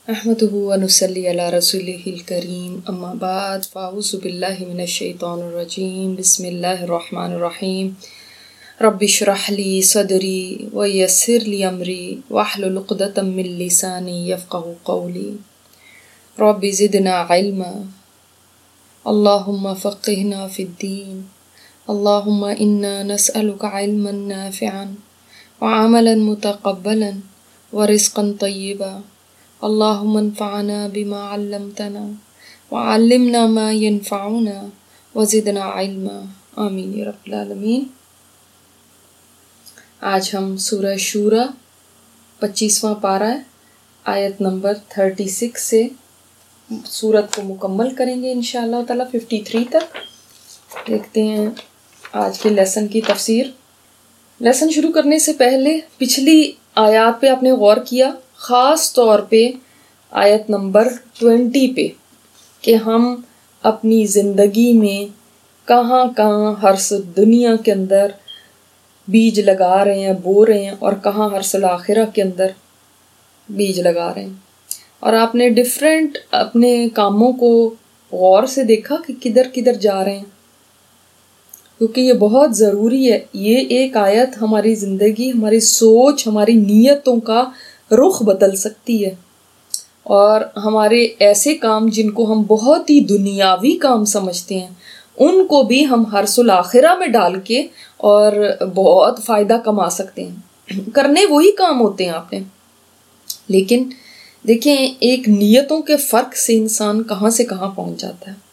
अहमदुहु व नुसल्ली अला रसूलिहिल करीम अम्मा बाद फ़अऊज़ु बिल्लाहि मिनश शैतानिर रजीम बिस्मिल्लाहिर रहमानिर रहीम रब्बि इश्रह ली सदरी व यस्सिर ली अमरी वहलुल उक़दतम मिन लिसानी यफ़क़हू क़ौली रब्बि ज़िदना इल्मा अल्लाहुम्मा फ़क़्हिना फ़िद्दीन अल्लाहुम्मा इन्ना नस्अलुका इल्मन नाफ़िअन व अमलन मुतक़ब्बलन व रिज़्क़न तय्यिबा अल्लाहुम्मा अन्फ़अना बिमा अल्लमतना व अल्लिमना मा यनफ़अुना व ज़िदना इल्मा आमीन या रब्बिल आलमीन। आज हम सूरह शूरा 25वां पारा है, आयत नंबर 36 से सूरत को मुकम्मल करेंगे इंशाअल्लाह ताला 53 तक। देखते हैं आज के लेसन की तफसीर। लेसन शुरू करने से पहले पिछली आयत पे आपने गौर किया, ख़ास तौर पे आयत नंबर 20 पे, कि हम अपनी ज़िंदगी में कहाँ कहाँ हर दुनिया के अंदर बीज लगा रहे हैं, बो रहे हैं, और कहाँ हर्सल आखिरा के अंदर बीज लगा रहे हैं। और आपने डिफरेंट अपने कामों को गौर से देखा कि किधर किधर जा रहे हैं, क्योंकि ये बहुत ज़रूरी है। ये एक आयत हमारी ज़िंदगी, हमारी सोच, हमारी नीयतों का रुख बदल सकती है, और हमारे ऐसे काम जिनको हम बहुत ही दुनियावी काम समझते हैं उनको भी हम हर्सुल आखिरा में डाल के और बहुत फ़ायदा कमा सकते हैं। करने वही काम होते हैं आपने, लेकिन देखें एक नीयतों के फ़र्क से इंसान कहाँ से कहाँ पहुँच जाता है।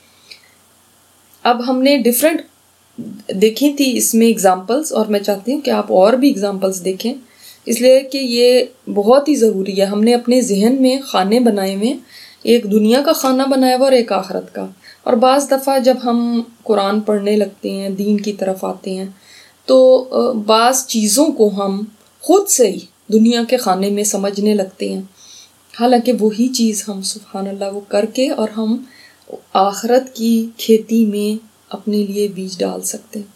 अब हमने डिफरेंट देखी थी इसमें एग्जाम्पल्स, और मैं चाहती हूँ कि आप और भी एग्जाम्पल्स देखें, इसलिए कि ये बहुत ही ज़रूरी है। हमने अपने जहन में खाने बनाए हुए, एक दुनिया का खाना बनाया हुआ और एक आखिरत का। और बाज़ दफ़ा जब हम कुरान पढ़ने लगते हैं, दीन की तरफ आते हैं, तो बाज़ चीज़ों को हम खुद से ही दुनिया के खाने में समझने लगते हैं, हालांकि वही चीज़ हम सुभान अल्लाह वो करके और हम आखिरत की खेती में अपने लिए बीज डाल सकते हैं।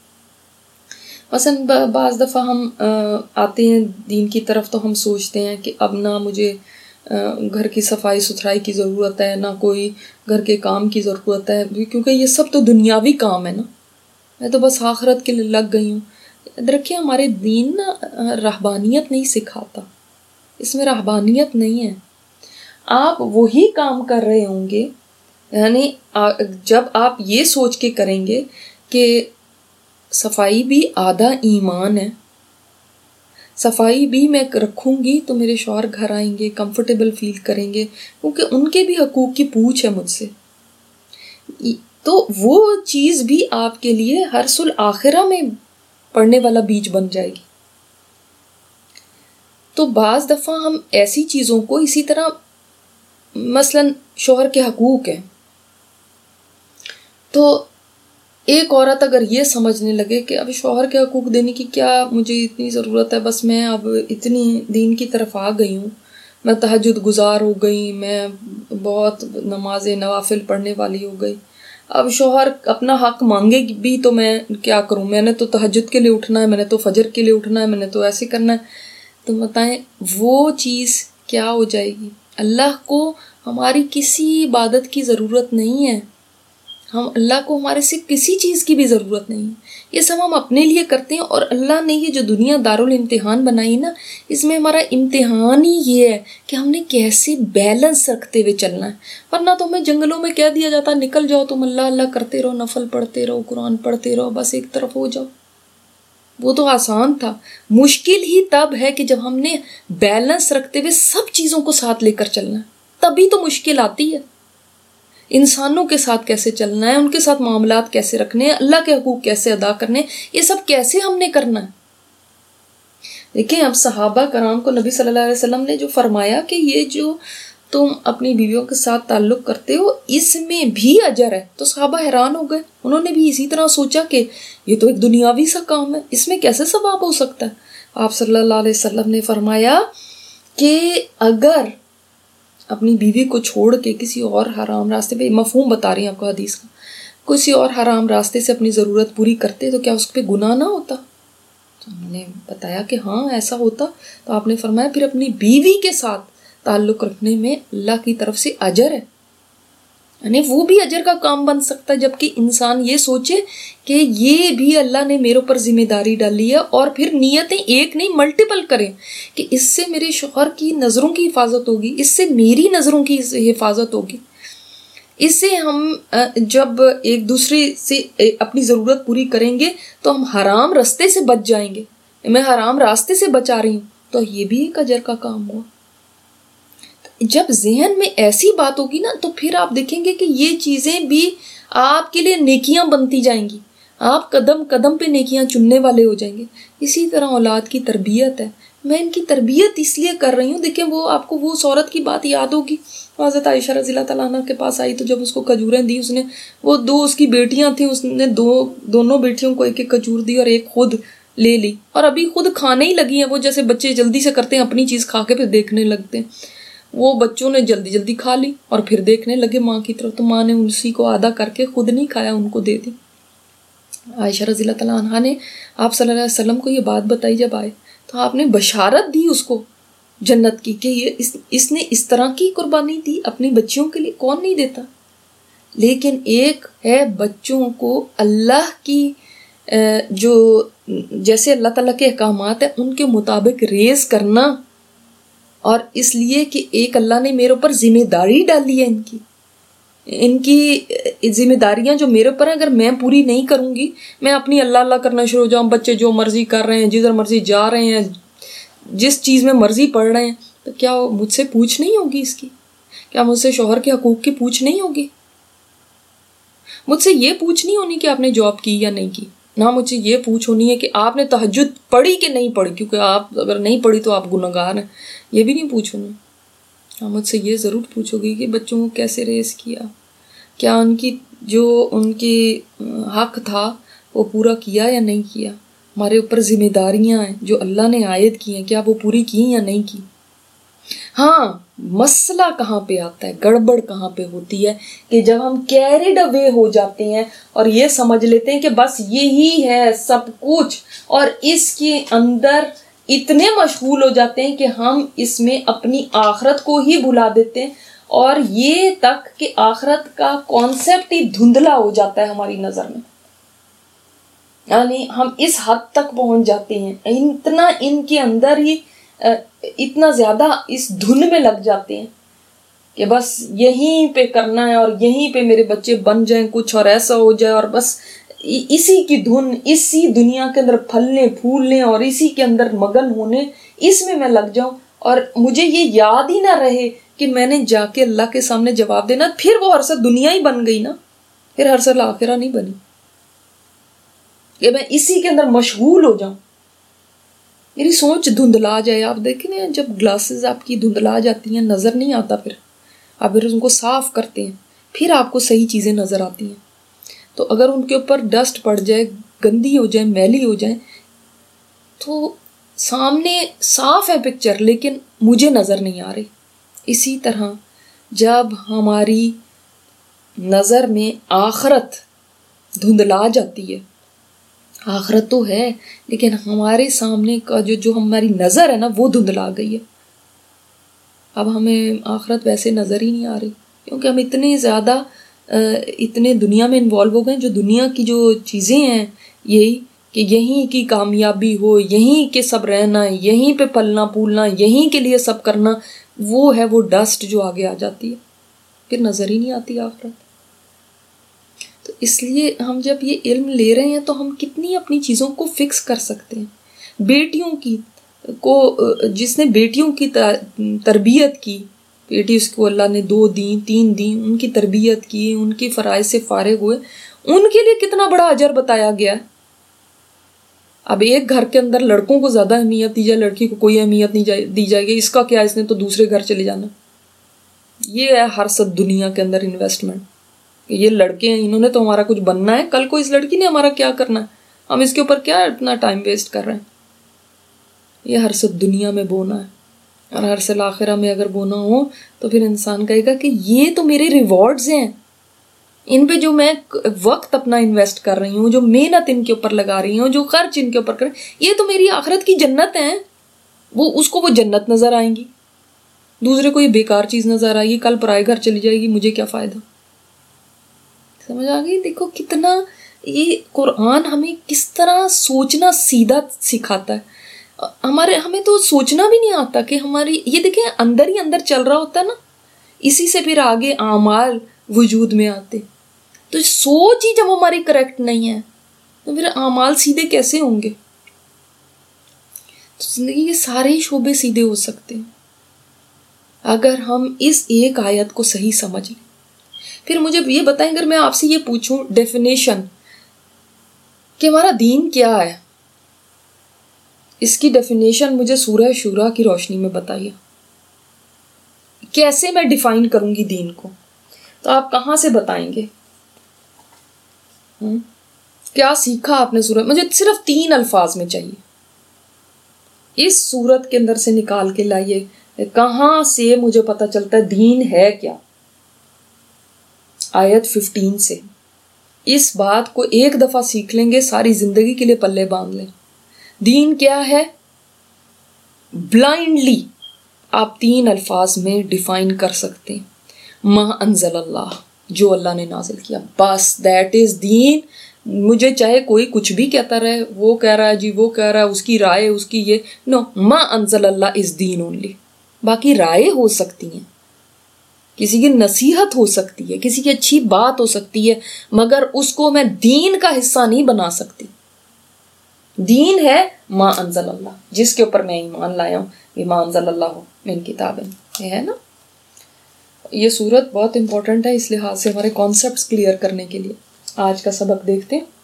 मसलन बाज़ दफ़ा हम आते हैं दीन की तरफ तो हम सोचते हैं कि अब ना मुझे घर की सफाई सुथराई की ज़रूरत है, ना कोई घर के काम की ज़रूरत है, क्योंकि ये सब तो दुनियावी काम है ना, मैं तो बस आखिरत के लिए लग गई हूँ। देखिए हमारे दीन ना रहबानियत नहीं सिखाता, इसमें रहबानियत नहीं है। आप वही काम कर रहे होंगे, यानी जब आप ये सोच के करेंगे कि सफाई भी आधा ईमान है, सफाई भी मैं रखूँगी तो मेरे शौहर घर आएंगे, कंफर्टेबल फील करेंगे, क्योंकि उनके भी हकूक़ की पूछ है मुझसे, तो वो चीज़ भी आपके लिए हर्सुल आखिरा में पड़ने वाला बीज बन जाएगी। तो बाज़ दफ़ा हम ऐसी चीज़ों को इसी तरह, मसलन शौहर के हकूक़ हैं, तो एक औरत अगर ये समझने लगे कि अब शौहर के हकूक़ देने की क्या मुझे इतनी ज़रूरत है, बस मैं अब इतनी दीन की तरफ आ गई हूँ, मैं तहज्जुद गुज़ार हो गई, मैं बहुत नमाज नवाफिल पढ़ने वाली हो गई, अब शौहर अपना हक़ मांगे भी तो मैं क्या करूँ, मैंने तो तहज्जुद के लिए उठना है, मैंने तो फजर के लिए उठना है, मैंने तो ऐसे करना है। तो बताएं वो चीज़ क्या हो जाएगी। अल्लाह को हमारी किसी इबादत की ज़रूरत नहीं है, हम अल्लाह को हमारे से किसी चीज़ की भी ज़रूरत नहीं है, ये सब हम अपने लिए करते हैं। और अल्लाह ने ये जो दुनिया दारुल इम्तिहान बनाई ना, इसमें हमारा इम्तिहान ही ये है कि हमने कैसे बैलेंस रखते हुए चलना है। वरना तो हमें जंगलों में कह दिया जाता निकल जाओ तुम, अल्लाह अल्लाह करते रहो, नफल पढ़ते रहो, कुरान पढ़ते रहो, बस एक तरफ हो जाओ। वो तो आसान था, मुश्किल ही तब है कि जब हमने बैलेंस रखते हुए सब चीज़ों को साथ लेकर चलना है, तभी तो मुश्किल आती है। इंसानों के साथ कैसे चलना है, उनके साथ मामलात कैसे रखने हैं, अल्लाह के हकूक़ कैसे अदा करने, ये सब कैसे हमने करना है। देखें अब सहाबा कराम को नबी सल्लल्लाहु अलैहि वसल्लम ने जो फरमाया कि ये जो तुम अपनी बीवियों के साथ ताल्लुक़ करते हो इसमें भी अजर है, तो सहाबा हैरान हो गए। उन्होंने भी इसी तरह सोचा कि ये तो एक दुनियावी सा काम है, इसमें कैसे सवाब हो सकता है। आप सल्लल्लाहु अलैहि वसल्लम ने फरमाया कि अगर अपनी बीवी को छोड़ के किसी और हराम रास्ते पे, मफहूम बता रही हैं आपको हदीस का, किसी और हराम रास्ते से अपनी ज़रूरत पूरी करते तो क्या उस पर गुनाह ना होता। तो उन्होंने बताया कि हाँ ऐसा होता। तो आपने फरमाया फिर अपनी बीवी के साथ تعلق رکھنے میں اللہ کی طرف سے اجر ہے، یعنی وہ بھی اجر کا کام بن سکتا ہے، جبکہ انسان یہ سوچے کہ یہ بھی اللہ نے میرے اوپر ذمہ داری ڈالی ہے، اور پھر نیتیں ایک نہیں ملٹیپل کریں کہ اس سے میرے شوہر کی نظروں کی حفاظت ہوگی، اس سے میری نظروں کی حفاظت ہوگی، اس سے ہم جب ایک دوسرے سے اپنی ضرورت پوری کریں گے تو ہم حرام راستے سے بچ جائیں گے، میں حرام راستے سے بچا رہی ہوں تو یہ بھی ایک اجر کا کام ہوا۔ جب ذہن میں ایسی بات ہوگی نا تو پھر آپ دیکھیں گے کہ یہ چیزیں بھی آپ کے لیے نیکیاں بنتی جائیں گی، آپ قدم قدم پہ نیکیاں چننے والے ہو جائیں گے۔ اسی طرح اولاد کی تربیت ہے، میں ان کی تربیت اس لیے کر رہی ہوں، دیکھیں وہ آپ کو وہ عورت کی بات یاد ہوگی، حضرت عائشہ رضی اللہ تعالیٰ عنہ کے پاس آئی تو جب اس کو کھجوریں دی، اس نے وہ دو اس کی بیٹیاں تھیں، اس نے دونوں بیٹیوں کو ایک ایک کھجور دی اور ایک خود لے لی، اور ابھی خود کھانے ہی لگی ہیں، وہ جیسے بچے جلدی سے کرتے ہیں اپنی چیز کھا کے پھر دیکھنے لگتے ہیں، وہ بچوں نے جلدی جلدی کھا لی اور پھر دیکھنے لگے ماں کی طرف، تو ماں نے اسی کو آدھا کر کے خود نہیں کھایا، ان کو دے دی۔ عائشہ رضی اللہ تعالیٰ عنہ نے آپ صلی اللہ علیہ وسلم کو یہ بات بتائی، جب آئے تو آپ نے بشارت دی اس کو جنت کی کہ یہ اس نے اس طرح کی قربانی دی اپنی بچیوں کے لیے، کون نہیں دیتا۔ لیکن ایک ہے بچوں کو اللہ کی جو جیسے اللہ تعالیٰ کے احکامات ہیں ان کے مطابق ریز کرنا، اور اس لیے کہ ایک اللہ نے میرے اوپر ذمہ داری ڈالی ہے، ان کی ذمہ داریاں جو میرے اوپر ہیں اگر میں پوری نہیں کروں گی، میں اپنی اللہ اللہ کرنا شروع ہو جاؤں، بچے جو مرضی کر رہے ہیں، جدھر مرضی جا رہے ہیں، جس چیز میں مرضی پڑھ رہے ہیں، تو کیا مجھ سے پوچھ نہیں ہوگی اس کی؟ کیا مجھ سے شوہر کے حقوق کی پوچھ نہیں ہوگی؟ مجھ سے یہ پوچھ نہیں ہونی کہ آپ نے جاب کی یا نہیں کی، نہ مجھ سے یہ پوچھ ہونی ہے کہ آپ نے تہجد پڑھی کہ نہیں پڑھی، کیونکہ آپ اگر نہیں پڑھی تو آپ گنہگار ہیں، یہ بھی نہیں پوچھ ہونی۔ ہاں مجھ سے یہ ضرور پوچھو گی کہ بچوں کو کیسے ریز کیا، کیا ان کی جو ان کی حق تھا وہ پورا کیا یا نہیں کیا، ہمارے اوپر ذمہ داریاں ہیں جو اللہ نے عائد کی ہیں، کیا وہ پوری کی یا نہیں کی۔ ہاں مسئلہ کہاں پہ آتا ہے، گڑبڑ کہاں پہ ہوتی ہے کہ جب ہم کیریڈ اوے ہو جاتے ہیں اور یہ سمجھ لیتے ہیں کہ بس یہی ہے سب کچھ، اور اس کے اندر اتنے مشغول ہو جاتے ہیں کہ ہم اس میں اپنی آخرت کو ہی بھلا دیتے ہیں، اور یہ تک کہ آخرت کا کانسیپٹ ہی دھندلا ہو جاتا ہے ہماری نظر میں، یعنی ہم اس حد تک پہنچ جاتے ہیں، اتنا ان کے اندر ہی اتنا زیادہ اس دھن میں لگ جاتے ہیں کہ بس یہیں پہ کرنا ہے اور یہیں پہ میرے بچے بن جائیں کچھ اور ایسا ہو جائے، اور بس اسی کی دھن، اسی دنیا کے اندر پھلنے پھولنے اور اسی کے اندر مگن ہونے، اس میں لگ جاؤں، اور مجھے یہ یاد ہی نہ رہے کہ میں نے جا کے اللہ کے سامنے جواب دینا، پھر وہ ہرسل دنیا ہی بن گئی نا، پھر ہرسل آخرہ نہیں بنی، کہ میں اسی کے اندر مشغول ہو جاؤں، میری سوچ دھندلا جائے۔ آپ دیکھیں نا جب گلاسز آپ کی دھندلا جاتی ہیں، نظر نہیں آتا، پھر آپ پھر ان کو صاف کرتے ہیں، پھر آپ کو صحیح چیزیں نظر آتی ہیں۔ تو اگر ان کے اوپر ڈسٹ پڑ جائے، گندی ہو جائے، میلی ہو جائے، تو سامنے صاف ہے پکچر لیکن مجھے نظر نہیں آ رہی۔ اسی طرح جب ہماری نظر میں آخرت دھندلا جاتی ہے، آخرت تو ہے لیکن ہمارے سامنے کا جو ہماری نظر ہے نا وہ دھندلا گئی ہے، اب ہمیں آخرت ویسے نظر ہی نہیں آ رہی، کیونکہ ہم اتنے زیادہ اتنے دنیا میں انوالو ہو گئے، جو دنیا کی جو چیزیں ہیں یہی کہ یہیں کی کامیابی ہو، یہیں کے سب رہنا، یہیں پہ پلنا پھولنا، یہیں کے لیے سب کرنا، وہ ہے وہ ڈسٹ جو آگے آ جاتی ہے، پھر نظر ہی نہیں آتی آخرت۔ تو اس لیے ہم جب یہ علم لے رہے ہیں تو ہم کتنی اپنی چیزوں کو فکس کر سکتے ہیں۔ بیٹیوں کی کو جس نے بیٹیوں کی تربیت کی، بیٹی اس کو اللہ نے 2 دیں 3 دیں، ان کی تربیت کی، ان کی فرائض سے فارغ ہوئے، ان کے لیے کتنا بڑا اجر بتایا گیا ہے۔ اب ایک گھر کے اندر لڑکوں کو زیادہ اہمیت دی جائے، لڑکی کو کوئی اہمیت نہیں دی جائے گی، اس کا کیا، اس نے تو دوسرے گھر چلے جانا۔ یہ ہے ہر سب دنیا کے اندر انویسٹمنٹ، یہ لڑکے ہیں، انہوں نے تو ہمارا کچھ بننا ہے، کل کو اس لڑکی نے ہمارا کیا کرنا ہے، ہم اس کے اوپر کیا اتنا ٹائم ویسٹ کر رہے ہیں۔ یہ ہر سب دنیا میں بونا ہے، اور ہر سال آخرہ میں اگر بونا ہو تو پھر انسان کہے گا کہ یہ تو میرے ریوارڈز ہیں، ان پہ جو میں وقت اپنا انویسٹ کر رہی ہوں، جو محنت ان کے اوپر لگا رہی ہوں، جو خرچ ان کے اوپر کر رہی ہوں، یہ تو میری آخرت کی جنت ہیں، وہ اس کو وہ جنت نظر آئیں گی، دوسرے کو یہ بیکار چیز نظر آئی، کل پرائے گھر چلی جائے گی، مجھے کیا فائدہ. سمجھ آ گئی؟ دیکھو کتنا یہ قرآن ہمیں کس طرح سوچنا سیدھا سکھاتا ہے. ہمیں تو سوچنا بھی نہیں آتا کہ ہماری یہ دیکھیں اندر ہی اندر چل رہا ہوتا ہے نا، اسی سے پھر آگے اعمال وجود میں آتے. تو سوچ ہی جب ہماری کریکٹ نہیں ہے تو پھر اعمال سیدھے کیسے ہوں گے؟ تو زندگی کے سارے ہی شعبے سیدھے ہو سکتے ہیں اگر ہم اس ایک آیت کو صحیح سمجھ لیں. پھر مجھے یہ بتائیں، اگر میں آپ سے یہ پوچھوں ڈیفینیشن کہ ہمارا دین کیا ہے، اس کی ڈیفینیشن مجھے سورہ شورا کی روشنی میں بتائیے. کیسے میں ڈیفائن کروں گی دین کو؟ تو آپ کہاں سے بتائیں گے؟ کیا سیکھا آپ نے سورت؟ مجھے صرف 3 الفاظ میں چاہیے. اس سورت کے اندر سے نکال کے لائیے کہاں سے مجھے پتا چلتا ہے دین ہے کیا. آیت 15 سے. اس بات کو ایک دفعہ سیکھ لیں گے ساری زندگی کے لیے پلے باندھ لیں. دین کیا ہے بلائنڈلی آپ 3 الفاظ میں ڈیفائن کر سکتے ہیں. ما انزل اللہ، جو اللہ نے نازل کیا، بس دیٹ از دین. مجھے چاہے کوئی کچھ بھی کہتا رہے، وہ کہہ رہا ہے جی، وہ کہہ رہا ہے، اس کی رائے، اس کی یہ، نو، ما انزل اللہ از دین اونلی. باقی رائے ہو سکتی ہیں، کسی کی نصیحت ہو سکتی ہے، کسی کی اچھی بات ہو سکتی ہے، مگر اس کو میں دین کا حصہ نہیں بنا سکتی. دین ہے ما انزل اللہ، جس کے اوپر میں ایمان لایا ہوں. ما انزل اللہ من کتاب، یہ ہے نا. یہ صورت بہت امپورٹنٹ ہے اس لحاظ سے ہمارے کانسیپٹس کلیئر کرنے کے لیے. آج کا سبق دیکھتے ہیں.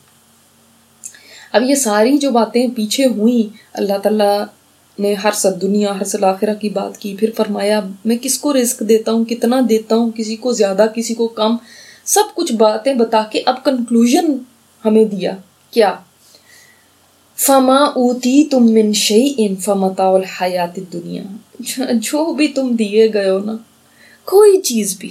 اب یہ ساری جو باتیں پیچھے ہوئیں، اللہ تعالیٰ نے ہر دنیا ہر آخرہ کی بات کی، پھر فرمایا میں کس کو رزق دیتا ہوں، کتنا دیتا ہوں، کسی کو زیادہ کسی کو کم، سب کچھ باتیں بتا کے اب کنکلوژن ہمیں دیا کیا؟ فما اوتیتم من شیء فمتاع الحیات الدنیا. جو بھی تم دیے گئے ہو نا، کوئی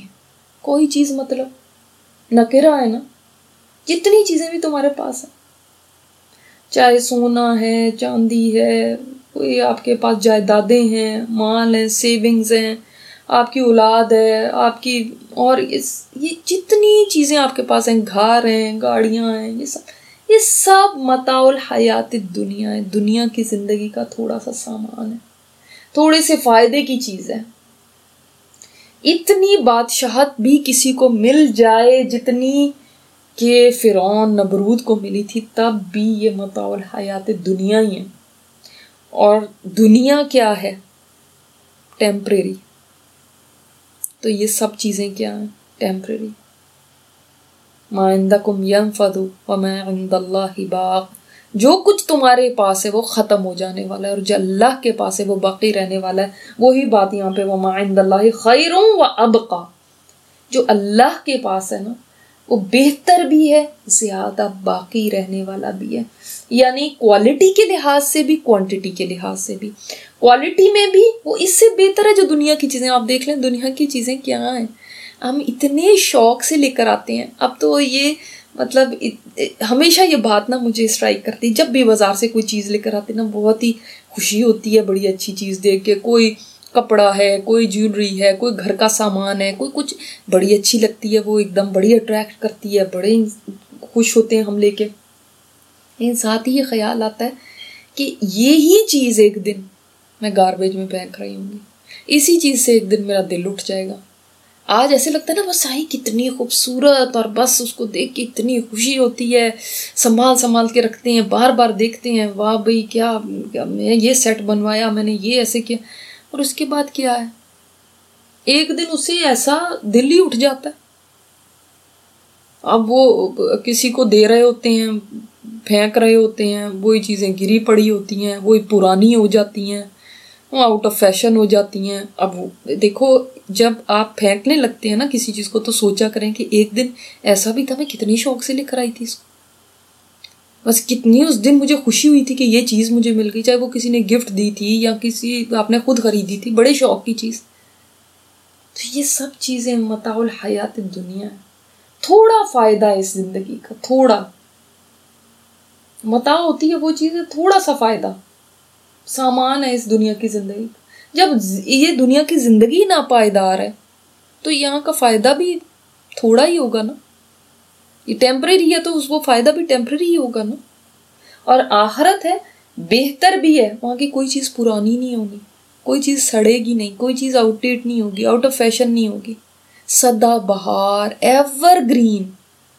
چیز مطلب نکرہ ہے نا، جتنی چیزیں بھی تمہارے پاس ہیں، چاہے سونا ہے، چاندی ہے، کوئی آپ کے پاس جائیدادیں ہیں، مال ہیں، سیونگز ہیں، آپ کی اولاد ہے، آپ کی، اور یہ جتنی چیزیں آپ کے پاس ہیں، گھر ہیں، گاڑیاں ہیں، یہ سب متاع الحیات الدنیا ہے. دنیا کی زندگی کا تھوڑا سا سامان ہے، تھوڑے سے فائدے کی چیز ہے. اتنی بادشاہت بھی کسی کو مل جائے جتنی کہ فرعون نمرود کو ملی تھی، تب بھی یہ متاع الحیات الدنیا ہی ہے. اور دنیا کیا ہے؟ ٹیمپریری. تو یہ سب چیزیں کیا ہیں؟ ٹیمپریری. ما عندکم ینفد وما عند اللہ باق. جو کچھ تمہارے پاس ہے وہ ختم ہو جانے والا ہے، اور جو اللہ کے پاس ہے وہ باقی رہنے والا ہے. وہی بات یہاں پہ وما عند اللہ خیر وابقی. جو اللہ کے پاس ہے نا وہ بہتر بھی ہے، زیادہ باقی رہنے والا بھی ہے. یعنی کوالٹی کے لحاظ سے بھی، کوانٹٹی کے لحاظ سے بھی. کوالٹی میں بھی وہ اس سے بہتر ہے جو دنیا کی چیزیں. آپ دیکھ لیں دنیا کی چیزیں کیا ہیں، ہم اتنے شوق سے لے کر آتے ہیں. اب تو یہ مطلب ہمیشہ یہ بات نا مجھے اسٹرائک کرتی، جب بھی بازار سے کوئی چیز لے کر آتے نا بہت ہی خوشی ہوتی ہے بڑی اچھی چیز دیکھ کے. کوئی کپڑا ہے، کوئی جیولری ہے، کوئی گھر کا سامان ہے، کوئی کچھ بڑی اچھی لگتی ہے، وہ ایک دم بڑی اٹریکٹ کرتی ہے، بڑے خوش ہوتے ہیں ہم لے کے. لیکن ساتھ ہی یہ خیال آتا ہے کہ یہی چیز ایک دن میں گاربیج میں پھینک رہی ہوں گی، اسی چیز سے ایک دن میرا دل اٹھ جائے گا. آج ایسے لگتا ہے نا بس آئی کتنی خوبصورت، اور بس اس کو دیکھ کے اتنی خوشی ہوتی ہے، سنبھال کے رکھتے ہیں، بار بار دیکھتے ہیں، واہ بھئی کیا میں یہ سیٹ بنوایا، میں نے یہ ایسے کیا. اور اس کے بعد کیا ہے؟ ایک دن اسے ایسا دل ہی اٹھ جاتا ہے. اب وہ کسی کو دے رہے ہوتے ہیں، پھینک رہے ہوتے ہیں، وہی چیزیں گری پڑی ہوتی ہیں، وہی پرانی ہو جاتی ہیں، وہ آؤٹ آف فیشن ہو جاتی ہیں. اب دیکھو جب آپ پھینکنے لگتے ہیں نا کسی چیز کو تو سوچا کریں کہ ایک دن ایسا بھی تھا میں کتنی شوق سے لے کر آئی تھی اس کو، بس کتنی اس دن مجھے خوشی ہوئی تھی کہ یہ چیز مجھے مل گئی، چاہے وہ کسی نے گفٹ دی تھی یا کسی آپ نے خود خریدی تھی، بڑے شوق کی چیز. تو یہ سب چیزیں متاع الحیات الدنیا ہے. تھوڑا فائدہ ہے اس زندگی کا، تھوڑا متاع ہوتی ہے وہ چیز ہے، تھوڑا سا فائدہ، سامان ہے اس دنیا کی زندگی. جب یہ دنیا کی زندگی ناپائیدار ہے تو یہاں کا فائدہ بھی تھوڑا ہی ہوگا نا. یہ ٹیمپریری ہے تو اس کو فائدہ بھی ٹیمپریری ہی ہوگا نا. اور آخرت ہے بہتر بھی ہے, وہاں کی کوئی چیز پرانی نہیں ہوگی, کوئی چیز سڑے گی نہیں, کوئی چیز آؤٹ ڈیٹ نہیں ہوگی, آؤٹ آف فیشن نہیں ہوگی, سدا بہار, ایور گرین,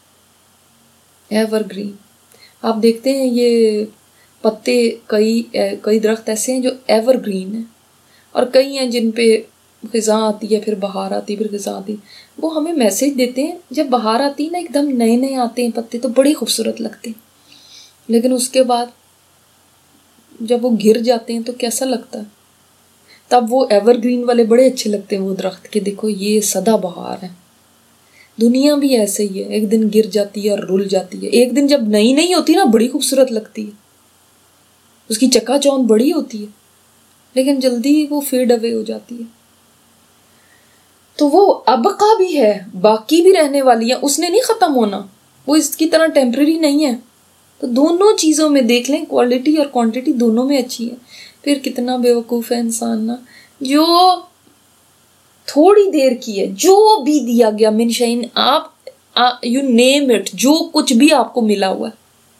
ایور گرین. آپ دیکھتے ہیں یہ پتے, کئی درخت ایسے ہیں جو ایور گرین ہیں, اور کئی ہیں جن پہ خزاں آتی ہے, پھر بہار آتی ہے, پھر خزاں آتی ہے. وہ ہمیں میسج دیتے ہیں جب بہار آتی ہے نا, ایک دم نئے نئے آتے ہیں پتے تو بڑی خوبصورت لگتے ہیں, لیکن اس کے بعد جب وہ گر جاتے ہیں تو کیسا لگتا ہے. تب وہ ایور گرین والے بڑے اچھے لگتے ہیں وہ درخت, کہ دیکھو یہ سدا بہار ہے. دنیا بھی ایسے ہی ہے, ایک دن گر جاتی ہے اور رل جاتی ہے. ایک دن جب نئی نئی ہوتی ہے نا بڑی خوبصورت لگتی ہے, اس کی چکا چوند بڑی ہوتی ہے, لیکن جلدی وہ فیڈ اوے ہو جاتی ہے. تو وہ ابقا بھی ہے, باقی بھی رہنے والی ہے, اس نے نہیں ختم ہونا, وہ اس کی طرح ٹیمپریری نہیں ہے. تو دونوں چیزوں میں دیکھ لیں, کوالٹی اور کوانٹٹی دونوں میں اچھی ہے. پھر کتنا بیوقوف ہے انسان نا, جو تھوڑی دیر کی ہے, جو بھی دیا گیا من شئین, آپ یو نیم اٹ, جو کچھ بھی آپ کو ملا ہوا ہے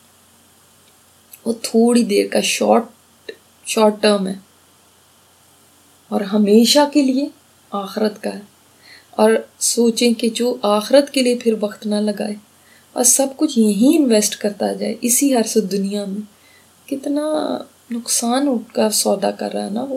وہ تھوڑی دیر کا شارٹ ٹرم ہے, اور ہمیشہ کے لیے آخرت کا ہے. اور سوچیں کہ جو آخرت کے لیے پھر وقت نہ لگائے اور سب کچھ یہیں انویسٹ کرتا جائے اسی ہر سو دنیا میں, کتنا نقصان کا سودا کر رہا ہے نا وہ.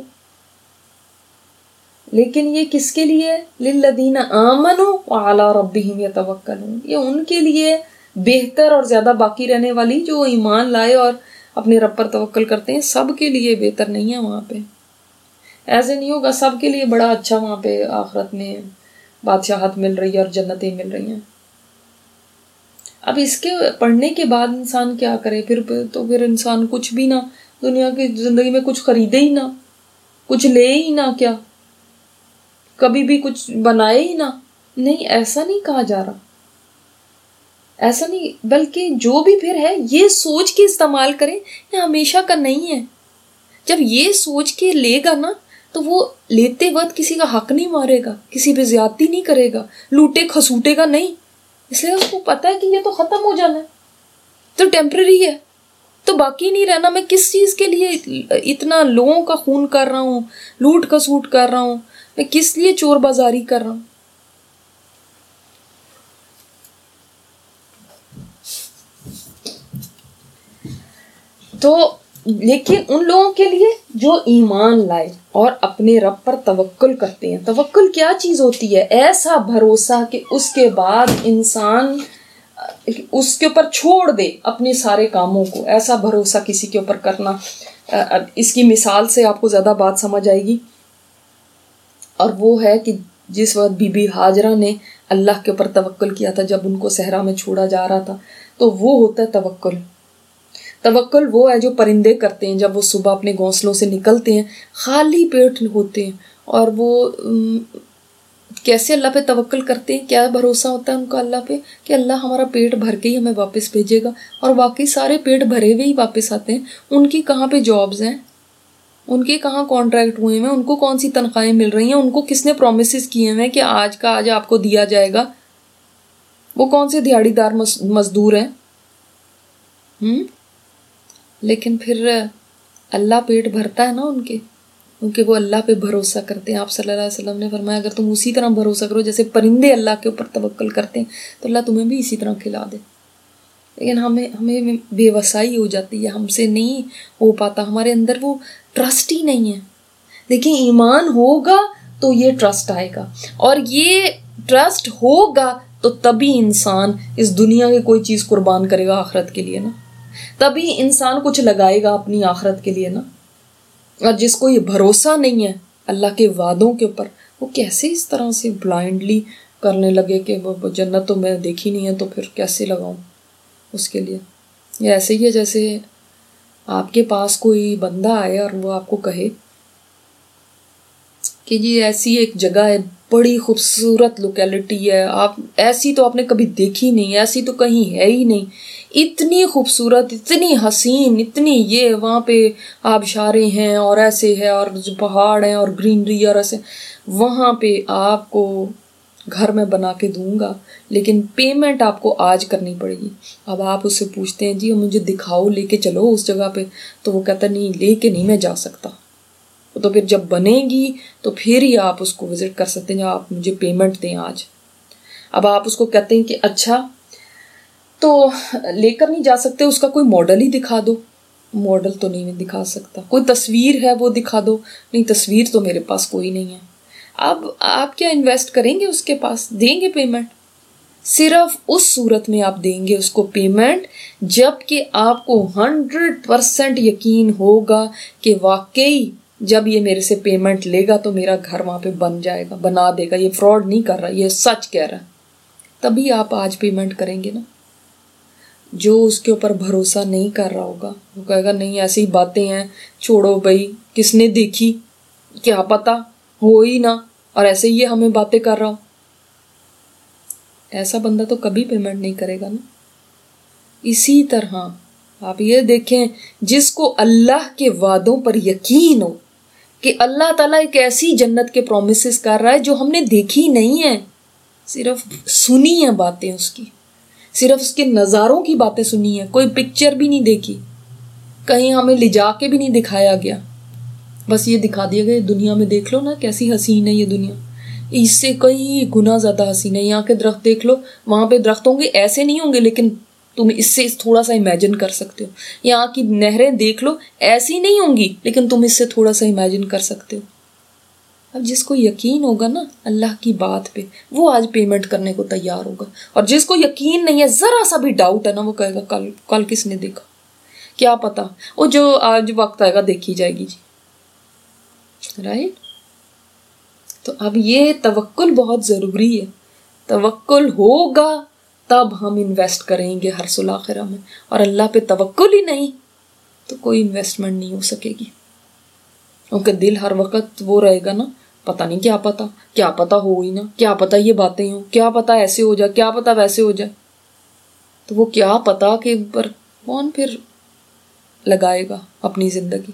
لیکن یہ کس کے لیے ہے؟ للذین آمنوا وعلی ربہم یتوکلون. یہ ان کے لیے بہتر اور زیادہ باقی رہنے والی جو ایمان لائے اور اپنے رب پر توکل کرتے ہیں. سب کے لیے بہتر نہیں ہے وہاں پہ, ایسے نہیں ہوگا سب کے لیے بڑا اچھا وہاں پہ آخرت میں بادشاہت مل رہی ہے اور جنتیں مل رہی ہیں. اب اس کے پڑھنے کے بعد انسان کیا کرے پھر انسان کچھ بھی نہ, دنیا کی زندگی میں کچھ خریدے ہی نہ, کچھ لے ہی نہ, کیا کبھی بھی کچھ بنائے ہی نہ. نہیں, ایسا نہیں کہا جا رہا, ایسا نہیں, بلکہ جو بھی پھر ہے یہ سوچ کے استعمال کریں یہ ہمیشہ کا نہیں ہے. جب یہ سوچ کے لے گا نا تو وہ لیتے وقت کسی کا حق نہیں مارے گا, کسی پہ زیادتی نہیں کرے گا, لوٹے کھسوٹے گا نہیں, اس لیے اس کو پتا ہے کہ یہ تو ختم ہو جانا ہے, تو ٹیمپریری ہے, تو باقی نہیں رہنا. میں کس چیز کے لیے اتنا لوگوں کا خون کر رہا ہوں, لوٹ کھسوٹ کر رہا ہوں, میں کس لیے چور بازاری کر رہا ہوں. تو لیکن ان لوگوں کے لیے جو ایمان لائے اور اپنے رب پر توکل کرتے ہیں. توکل کیا چیز ہوتی ہے؟ ایسا بھروسہ کہ اس کے بعد انسان اس کے اوپر چھوڑ دے اپنے سارے کاموں کو. ایسا بھروسہ کسی کے اوپر کرنا, اس کی مثال سے آپ کو زیادہ بات سمجھ آئے گی. اور وہ ہے کہ جس وقت بی بی ہاجرہ نے اللہ کے اوپر توکل کیا تھا جب ان کو صحرا میں چھوڑا جا رہا تھا, تو وہ ہوتا ہے توکل. توکل وہ ہے جو پرندے کرتے ہیں جب وہ صبح اپنے گھونسلوں سے نکلتے ہیں, خالی پیٹ ہوتے ہیں, اور وہ کیسے اللہ پہ توکل کرتے ہیں, کیا بھروسہ ہوتا ہے ان کا اللہ پہ کہ اللہ ہمارا پیٹ بھر کے ہی ہمیں واپس بھیجے گا. اور واقعی سارے پیٹ بھرے ہوئے ہی واپس آتے ہیں. ان کی کہاں پہ جابز ہیں, ان کے کہاں کانٹریکٹ ہوئے ہیں, ان کو کون سی تنخواہیں مل رہی ہیں, ان کو کس نے پرومسز کیے ہیں کہ آج کا آج آپ کو دیا جائے گا. وہ کون سے دیہڑی دار مزدور ہیں. لیکن پھر اللہ پیٹ بھرتا ہے نا ان کے, کیونکہ وہ اللہ پہ بھروسہ کرتے ہیں. آپ صلی اللہ علیہ وسلم نے فرمایا اگر تم اسی طرح بھروسہ کرو جیسے پرندے اللہ کے اوپر توکل کرتے ہیں تو اللہ تمہیں بھی اسی طرح کھلا دے. لیکن ہمیں بے وسائی ہو جاتی ہے, ہم سے نہیں ہو پاتا, ہمارے اندر وہ ٹرسٹ ہی نہیں ہے. دیکھیں ایمان ہوگا تو یہ ٹرسٹ آئے گا, اور یہ ٹرسٹ ہوگا تو تبھی انسان اس دنیا کی کوئی چیز قربان کرے گا آخرت کے لیے نا, تبھی انسان کچھ لگائے گا اپنی آخرت کے لیے نا. اور جس کو یہ بھروسہ نہیں ہے اللہ کے وعدوں کے اوپر, وہ کیسے اس طرح سے بلائنڈلی کرنے لگے کہ وہ جنت تو میں دیکھی نہیں ہے تو پھر کیسے لگاؤں اس کے لیے. یہ ایسے ہی ہے جیسے آپ کے پاس کوئی بندہ آئے اور وہ آپ کو کہے کہ جی ایسی ایک جگہ ہے, بڑی خوبصورت لوکیلٹی ہے, آپ ایسی تو آپ نے کبھی دیکھی نہیں, ایسی تو کہیں ہے ہی نہیں, اتنی خوبصورت, اتنی حسین, اتنی یہ, وہاں پہ آبشاریں ہیں اور ایسے ہے اور جو پہاڑ ہیں اور گرینری اور ایسے, وہاں پہ آپ کو گھر میں بنا کے دوں گا, لیکن پیمنٹ آپ کو آج کرنی پڑے گی. اب آپ اس سے پوچھتے ہیں جی مجھے دکھاؤ, لے کے چلو اس جگہ پہ, تو وہ کہتا نہیں لے کے نہیں میں جا سکتا, تو پھر جب بنے گی تو پھر ہی آپ اس کو وزٹ کر سکتے ہیں, جب آپ مجھے پیمنٹ دیں آج. اب آپ اس کو کہتے ہیں کہ اچھا تو لے کر نہیں جا سکتے, اس کا کوئی ماڈل ہی دکھا دو. ماڈل تو نہیں میں دکھا سکتا, کوئی تصویر ہے وہ دکھا دو. نہیں, تصویر تو میرے پاس کوئی نہیں ہے. اب آپ کیا انویسٹ کریں گے اس کے پاس, دیں گے پیمنٹ. صرف اس صورت میں آپ دیں گے اس کو پیمنٹ جب کہ آپ کو 100% یقین ہوگا کہ واقعی جب یہ میرے سے پیمنٹ لے گا تو میرا گھر وہاں پہ بن جائے گا, بنا دے گا, یہ فراڈ نہیں کر رہا, یہ سچ کہہ رہا ہے, تبھی آپ آج پیمنٹ کریں گے نا. جو اس کے اوپر بھروسہ نہیں کر رہا ہوگا وہ کہے گا نہیں ایسی باتیں ہیں, چھوڑو بھائی, کس نے دیکھی, کیا پتا ہو ہی نہ, اور ایسے ہی یہ ہمیں باتیں کر رہا ہو. ایسا بندہ تو کبھی پیمنٹ نہیں کرے گا نا. اسی طرح آپ یہ دیکھیں, جس کو اللہ کے وعدوں پر یقین ہو کہ اللہ تعالیٰ ایک ایسی جنت کے پرومسز کر رہا ہے جو ہم نے دیکھی نہیں ہے, صرف سنی ہیں باتیں اس کی, صرف اس کے نظاروں کی باتیں سنی ہیں, کوئی پکچر بھی نہیں دیکھی, کہیں ہمیں لے جا کے بھی نہیں دکھایا گیا, بس یہ دکھا دیا گیا دنیا میں دیکھ لو نا کیسی حسین ہے یہ دنیا, اس سے کئی گنا زیادہ حسین ہے. یہاں کے درخت دیکھ لو, وہاں پہ درخت ہوں گے ایسے نہیں ہوں گے لیکن تم اس سے تھوڑا سا امیجن کر سکتے ہو. یہاں کی نہریں دیکھ لو, ایسی نہیں ہوں گی لیکن تم اس سے تھوڑا سا امیجن کر سکتے ہو. اب جس کو یقین ہوگا نا اللہ کی بات پہ, وہ آج پیمنٹ کرنے کو تیار ہوگا, اور جس کو یقین نہیں ہے, ذرا سا بھی ڈاؤٹ ہے نا, وہ کہے گا کل کس نے دیکھا, کیا پتا, وہ جو آج وقت آئے گا دیکھی جائے گی جی, رائٹ. تو اب یہ توکل بہت ضروری ہے. توکل ہوگا تب ہم انویسٹ کریں گے ہر سلاخرہ میں, اور اللہ پہ توکل ہی نہیں تو کوئی انویسٹمنٹ نہیں ہو سکے گی, کیونکہ دل ہر وقت وہ رہے گا نا, پتہ نہیں کیا پتا ہو ہی نا, کیا پتا یہ باتیں ہوں, کیا پتا ایسے ہو جائے, کیا پتا ویسے ہو جائے. تو وہ کیا پتا کے اوپر کون پھر لگائے گا اپنی زندگی.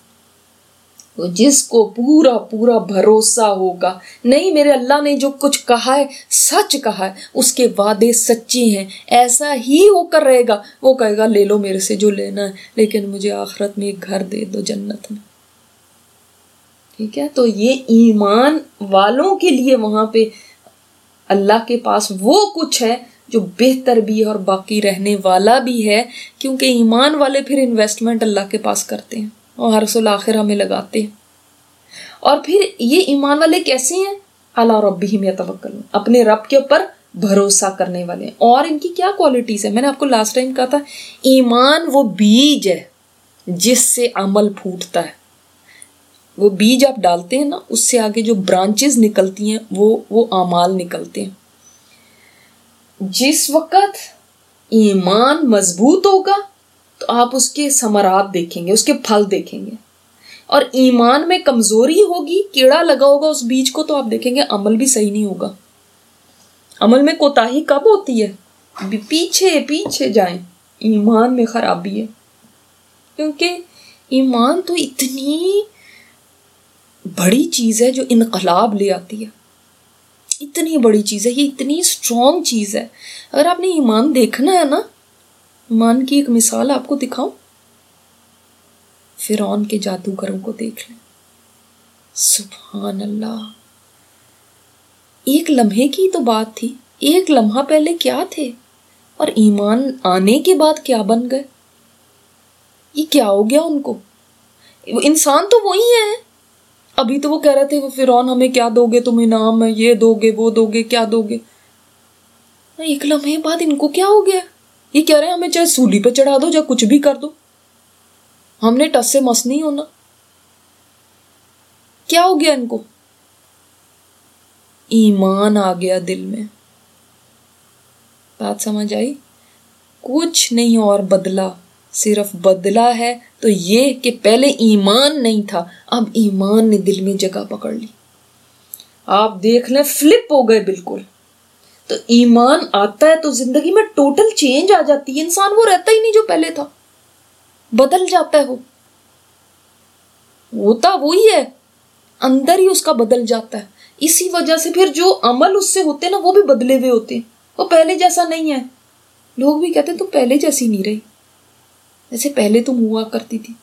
جس کو پورا پورا بھروسہ ہوگا نہیں میرے اللہ نے جو کچھ کہا ہے سچ کہا ہے, اس کے وعدے سچے ہیں, ایسا ہی ہو کر رہے گا, وہ کہے گا لے لو میرے سے جو لینا ہے, لیکن مجھے آخرت میں ایک گھر دے دو جنت میں. ٹھیک ہے, تو یہ ایمان والوں کے لیے وہاں پہ اللہ کے پاس وہ کچھ ہے جو بہتر بھی ہے اور باقی رہنے والا بھی ہے, کیونکہ ایمان والے پھر انویسٹمنٹ اللہ کے پاس کرتے ہیں اور ہر سال آخر ہمیں لگاتے ہیں. اور پھر یہ ایمان والے کیسے ہیں, علی ربہم یتوکلون, اپنے رب کے اوپر بھروسہ کرنے والے ہیں. اور ان کی کیا کوالٹیز ہیں, میں نے آپ کو لاسٹ ٹائم کہا تھا, ایمان وہ بیج ہے جس سے عمل پھوٹتا ہے. وہ بیج آپ ڈالتے ہیں نا, اس سے آگے جو برانچز نکلتی ہیں وہ اعمال نکلتے ہیں. جس وقت ایمان مضبوط ہوگا تو آپ اس کے ثمرات دیکھیں گے, اس کے پھل دیکھیں گے. اور ایمان میں کمزوری ہوگی, کیڑا لگا ہوگا اس بیج کو, تو آپ دیکھیں گے عمل بھی صحیح نہیں ہوگا. عمل میں کوتاہی کب ہوتی ہے, پیچھے جائیں, ایمان میں خرابی ہے. کیونکہ ایمان تو اتنی بڑی چیز ہے جو انقلاب لے آتی ہے, اتنی بڑی چیز ہے, یہ اتنی اسٹرانگ چیز ہے. اگر آپ نے ایمان دیکھنا ہے نا, ایمان کی ایک مثال آپ کو دکھاؤں, فرعون کے جادوگروں کو دیکھ لیں. سبحان اللہ, ایک لمحے کی تو بات تھی, ایک لمحہ پہلے کیا تھے اور ایمان آنے کے بعد کیا بن گئے. یہ کیا ہو گیا ان کو, انسان تو وہی ہے. ابھی تو وہ کہہ رہے تھے وہ فرعون ہمیں کیا دو گے, تم انعام ہے, یہ دو گے, وہ دو گے, کیا دو گے. ایک لمحے بعد ان کو کیا ہو گیا, یہ کہہ رہے ہیں ہمیں چاہے سولی پہ چڑھا دو, چاہے کچھ بھی کر دو, ہم نے ٹس سے مس نہیں ہونا. کیا ہو گیا ان کو, ایمان آ گیا دل میں. بات سمجھ آئی, کچھ نہیں اور بدلا, صرف بدلا ہے تو یہ کہ پہلے ایمان نہیں تھا, اب ایمان نے دل میں جگہ پکڑ لی. آپ دیکھ لیں فلپ ہو گئے بالکل. تو ایمان آتا ہے تو زندگی میں ٹوٹل چینج آ جاتی ہے. انسان وہ رہتا ہی نہیں جو پہلے تھا, بدل جاتا ہے. وہ ہوتا وہی ہے, اندر ہی اس کا بدل جاتا ہے. اسی وجہ سے پھر جو عمل اس سے ہوتے ہیں نا وہ بھی بدلے ہوئے ہوتے ہیں, وہ پہلے جیسا نہیں ہے. لوگ بھی کہتے ہیں تم پہلے جیسی نہیں رہی, جیسے پہلے تم ہوا کرتی تھی.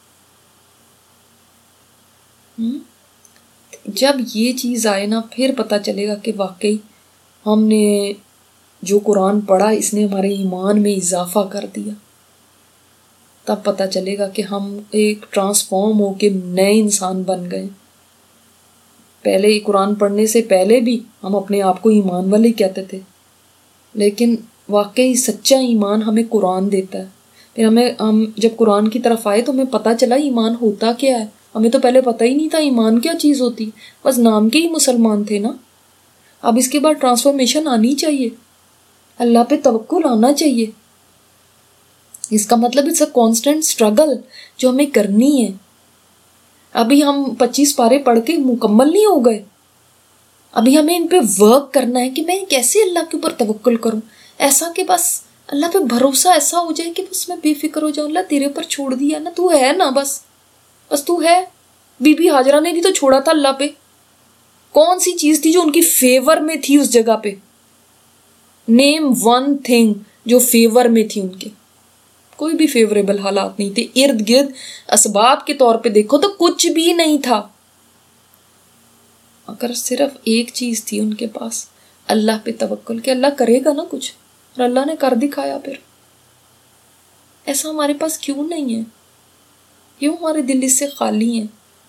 جب یہ چیز آئے نا پھر پتہ چلے گا کہ واقعی ہم نے جو قرآن پڑھا اس نے ہمارے ایمان میں اضافہ کر دیا. تب پتہ چلے گا کہ ہم ایک ٹرانسفارم ہو کے نئے انسان بن گئے. پہلے قرآن پڑھنے سے پہلے بھی ہم اپنے آپ کو ایمان والے کہتے تھے, لیکن واقعی سچا ایمان ہمیں قرآن دیتا ہے. پھر ہم جب قرآن کی طرف آئے تو ہمیں پتہ چلا ایمان ہوتا کیا ہے. ہمیں تو پہلے پتہ ہی نہیں تھا ایمان کیا چیز ہوتی, بس نام کے ہی مسلمان تھے نا. اب اس کے بعد ٹرانسفارمیشن آنی چاہیے, اللہ پہ توکل آنا چاہیے. اس کا مطلب اٹس اے کانسٹنٹ اسٹرگل جو ہمیں کرنی ہے. ابھی ہم 25 پارے پڑھ کے مکمل نہیں ہو گئے, ابھی ہمیں ان پہ ورک کرنا ہے کہ میں کیسے اللہ کے اوپر توکل کروں, ایسا کہ بس اللہ پہ بھروسہ ایسا ہو جائے کہ بس میں بے فکر ہو جاؤں. اللہ تیرے پر چھوڑ دیا نا, تو ہے نا, بس تو ہے. بی بی ہاجرہ نے بھی تو چھوڑا تھا اللہ پہ. کون سی چیز تھی جو ان کی فیور میں تھی اس جگہ پہ؟ نیم ون تھنگ جو فیور میں تھی ان کے. کوئی بھی فیوریبل حالات نہیں تھے. ارد گرد اسباب کے طور پہ دیکھو تو کچھ بھی نہیں تھا. اگر صرف ایک چیز تھی ان کے پاس, اللہ پہ توکل, کہ اللہ کرے گا نا کچھ, اور اللہ نے کر دکھایا. پھر ایسا ہمارے پاس کیوں نہیں ہے؟ کیوں ہمارے دل اس سے خالی ہیں؟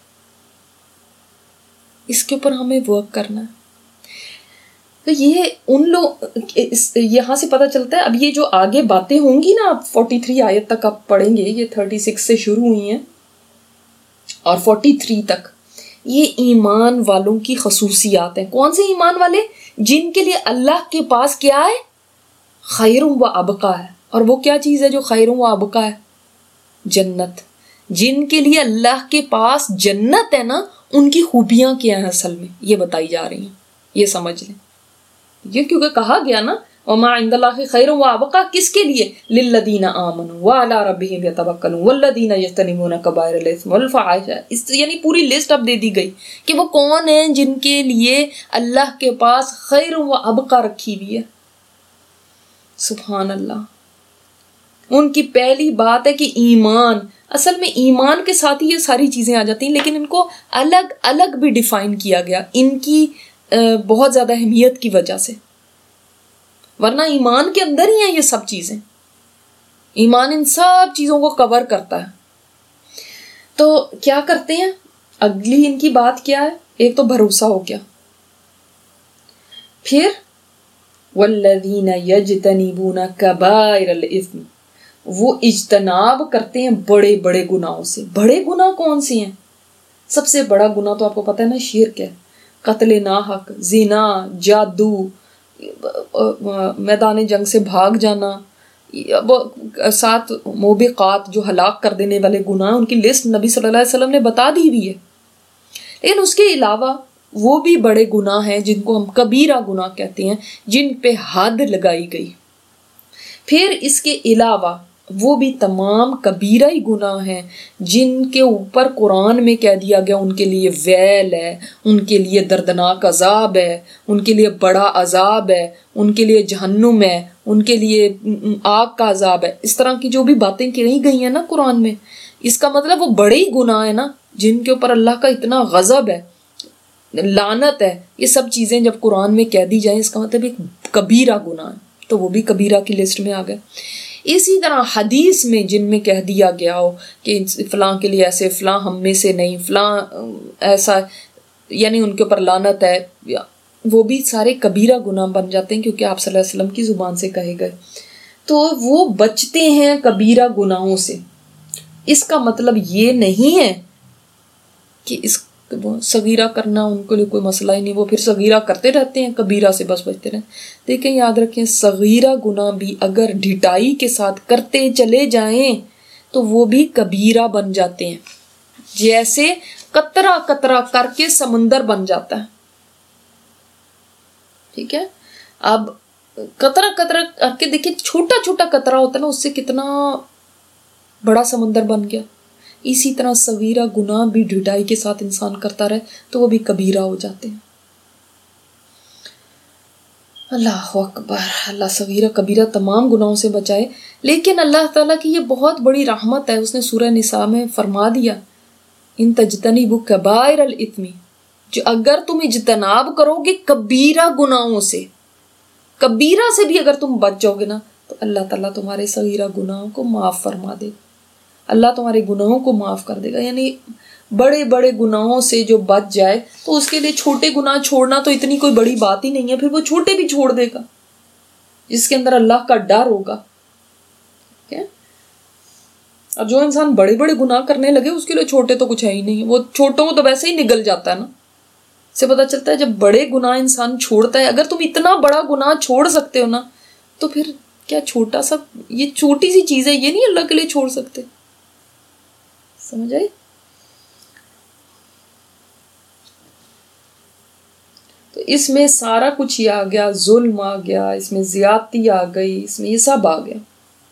اس کے اوپر ہمیں ورک کرنا ہے. تو یہ ان لوگ یہاں سے پتہ چلتا ہے. اب یہ جو آگے باتیں ہوں گی نا, آپ 43 آیت تک آپ پڑھیں گے, یہ 36 سے شروع ہوئی ہیں اور 43 تک, یہ ایمان والوں کی خصوصیات ہیں. کون سے ایمان والے؟ جن کے لیے اللہ کے پاس کیا ہے؟ خیر و ابقا ہے. اور وہ کیا چیز ہے جو خیر و ابقا ہے؟ جنت. جن کے لیے اللہ کے پاس جنت ہے نا, ان کی خوبیاں کیا ہیں اصل میں, یہ بتائی جا رہی ہیں. یہ سمجھ لیں, یہ کیونکہ کہا گیا نا وما عند اللہ خیر و ابقا, کس کے لیے؟ للذین آمنوا وعلی ربہم یتوکلون والذین یجتنبون کبائر الاثم والفواحش. یعنی پوری لسٹ اب دے دی گئی کہ وہ کون ہیں جن کے لیے اللہ کے پاس خیر و ابقا رکھی ہوئی ہے. سبحان اللہ. ان کی پہلی بات ہے کہ ایمان. اصل میں ایمان کے ساتھ ہی یہ ساری چیزیں آ جاتی ہیں, لیکن ان کو الگ الگ بھی ڈیفائن کیا گیا ان کی بہت زیادہ اہمیت کی وجہ سے. ورنہ ایمان کے اندر ہی ہیں یہ سب چیزیں. ایمان ان سب چیزوں کو کور کرتا ہے. تو کیا کرتے ہیں؟ اگلی ان کی بات کیا ہے؟ ایک تو بھروسہ ہو گیا. پھر والذین یجتنبون کبائر الاثم, وہ اجتناب کرتے ہیں بڑے بڑے گناہوں سے. بڑے گناہ کون سے ہیں؟ سب سے بڑا گناہ تو آپ کو پتہ ہے نا, شرک ہے. قتل ناحق, زنا, جادو, میدان جنگ سے بھاگ جانا, ساتھ موبقات جو ہلاک کر دینے والے گناہ, ان کی لسٹ نبی صلی اللہ علیہ وسلم نے بتا دی ہوئی ہے. لیکن اس کے علاوہ وہ بھی بڑے گناہ ہیں جن کو ہم کبیرہ گناہ کہتے ہیں, جن پہ حد لگائی گئی. پھر اس کے علاوہ وہ بھی تمام کبیرہ ہی گناہ ہیں جن کے اوپر قرآن میں کہہ دیا گیا ان کے لیے ویل ہے, ان کے لیے دردناک عذاب ہے, ان کے لیے بڑا عذاب ہے, ان کے لیے جہنم ہے, ان کے لیے آگ کا عذاب ہے. اس طرح کی جو بھی باتیں کہی گئی ہیں نا قرآن میں, اس کا مطلب وہ بڑے ہی گناہ ہیں نا جن کے اوپر اللہ کا اتنا غضب ہے, لعنت ہے. یہ سب چیزیں جب قرآن میں کہہ دی جائیں اس کا مطلب ایک کبیرہ گناہ ہے, تو وہ بھی کبیرہ کی لسٹ میں آ گئے. اسی طرح حدیث میں جن میں کہہ دیا گیا ہو کہ فلاں کے لیے ایسے, فلاں ہم میں سے نہیں, فلاں ایسا, یعنی ان کے اوپر لعنت ہے, وہ بھی سارے کبیرہ گناہ بن جاتے ہیں کیونکہ آپ صلی اللہ علیہ وسلم کی زبان سے کہے گئے. تو وہ بچتے ہیں کبیرہ گناہوں سے. اس کا مطلب یہ نہیں ہے کہ اس صغیرہ کرنا ان کے لیے کوئی مسئلہ ہی نہیں, وہ پھر صغیرہ کرتے رہتے ہیں, کبیرہ سے بس بچتے رہیں. دیکھیں, یاد رکھیں, صغیرہ گناہ بھی اگر ڈھٹائی کے ساتھ کرتے چلے جائیں تو وہ بھی کبیرہ بن جاتے ہیں. جیسے قطرہ قطرہ کر کے سمندر بن جاتا ہے. ٹھیک ہے. اب قطرہ قطرہ کے دیکھیے، چھوٹا چھوٹا قطرہ ہوتا ہے نا، اس سے کتنا بڑا سمندر بن گیا. اسی طرح صغیرہ گناہ بھی ڈھٹائی کے ساتھ انسان کرتا رہے تو وہ بھی کبیرہ ہو جاتے ہیں. اللہ اکبر. اللہ صغیرہ کبیرہ تمام گناہوں سے بچائے. لیکن اللہ تعالیٰ کی یہ بہت بڑی رحمت ہے، اس نے سورہ نساء میں فرما دیا ان تجتنبوا کبائر الاثم، جو اگر تم اجتناب کرو گے کبیرہ گناہوں سے، کبیرہ سے بھی اگر تم بچ جاؤ گے نا، تو اللہ تعالیٰ تمہارے صغیرہ گناہوں کو معاف فرما دے. اللہ تمہارے گناہوں کو معاف کر دے گا. یعنی بڑے بڑے گناہوں سے جو بچ جائے تو اس کے لیے چھوٹے گناہ چھوڑنا تو اتنی کوئی بڑی بات ہی نہیں ہے. پھر وہ چھوٹے بھی چھوڑ دے گا جس کے اندر اللہ کا ڈر ہوگا. اور جو انسان بڑے بڑے گناہ کرنے لگے اس کے لیے چھوٹے تو کچھ ہے ہی نہیں. وہ چھوٹوں کو تو ویسے ہی نگل جاتا ہے نا. اس سے پتہ چلتا ہے جب بڑے گناہ انسان چھوڑتا ہے، اگر تم اتنا بڑا گناہ چھوڑ سکتے ہو نا، تو پھر کیا چھوٹا سا، یہ چھوٹی سی چیز ہے، یہ نہیں اللہ کے لیے چھوڑ سکتے. سمجھ آئی؟ تو اس میں سارا کچھ ہی آ گیا، ظلم آ گیا، اس میں زیادتی آ گئی، اس میں یہ سب آ گیا.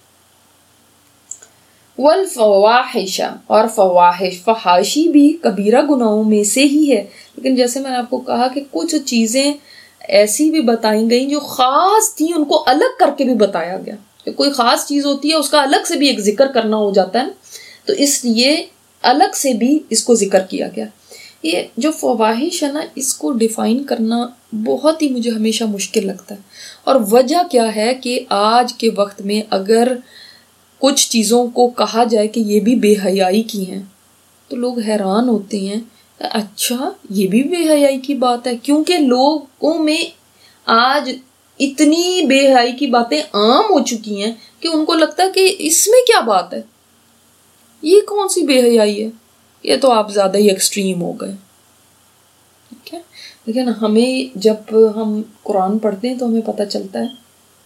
والفواحش، اور فواحش، فحاشی بھی کبیرہ گناہوں میں سے ہی ہے. لیکن جیسے میں نے آپ کو کہا کہ کچھ چیزیں ایسی بھی بتائی گئیں جو خاص تھیں، ان کو الگ کر کے بھی بتایا گیا. کہ کوئی خاص چیز ہوتی ہے اس کا الگ سے بھی ایک ذکر کرنا ہو جاتا ہے نا، تو اس لیے الگ سے بھی اس کو ذکر کیا گیا. یہ جو فواحش ہے نا، اس کو ڈیفائن کرنا بہت ہی مجھے ہمیشہ مشکل لگتا ہے. اور وجہ کیا ہے کہ آج کے وقت میں اگر کچھ چیزوں کو کہا جائے کہ یہ بھی بے حیائی کی ہیں تو لوگ حیران ہوتے ہیں، اچھا یہ بھی بے حیائی کی بات ہے. کیونکہ لوگوں میں آج اتنی بے حیائی کی باتیں عام ہو چکی ہیں کہ ان کو لگتا ہے کہ اس میں کیا بات ہے، یہ کون سی بے حیائی ہے، یہ تو آپ زیادہ ہی ایکسٹریم ہو گئے. ٹھیک ہے. لیکن ہمیں جب ہم قرآن پڑھتے ہیں تو ہمیں پتہ چلتا ہے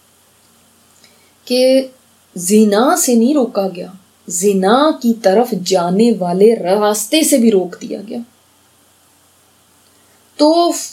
کہ زنا سے نہیں روکا گیا، زنا کی طرف جانے والے راستے سے بھی روک دیا گیا. تو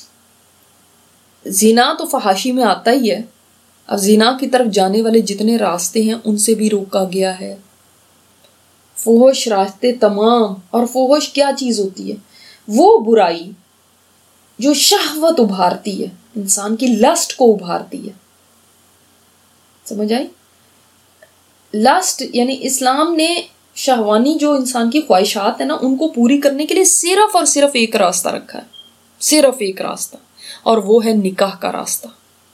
زنا تو فحاشی میں آتا ہی ہے، اب زنا کی طرف جانے والے جتنے راستے ہیں ان سے بھی روکا گیا ہے. فحش راستے تمام. اور فحش کیا چیز ہوتی ہے؟ وہ برائی جو شہوت ابھارتی ہے، انسان کی لسٹ کو ابھارتی ہے. سمجھ آئی؟ لسٹ یعنی اسلام نے شہوانی جو انسان کی خواہشات ہیں نا، ان کو پوری کرنے کے لیے صرف اور صرف ایک راستہ رکھا ہے، صرف ایک راستہ، اور وہ ہے نکاح کا راستہ.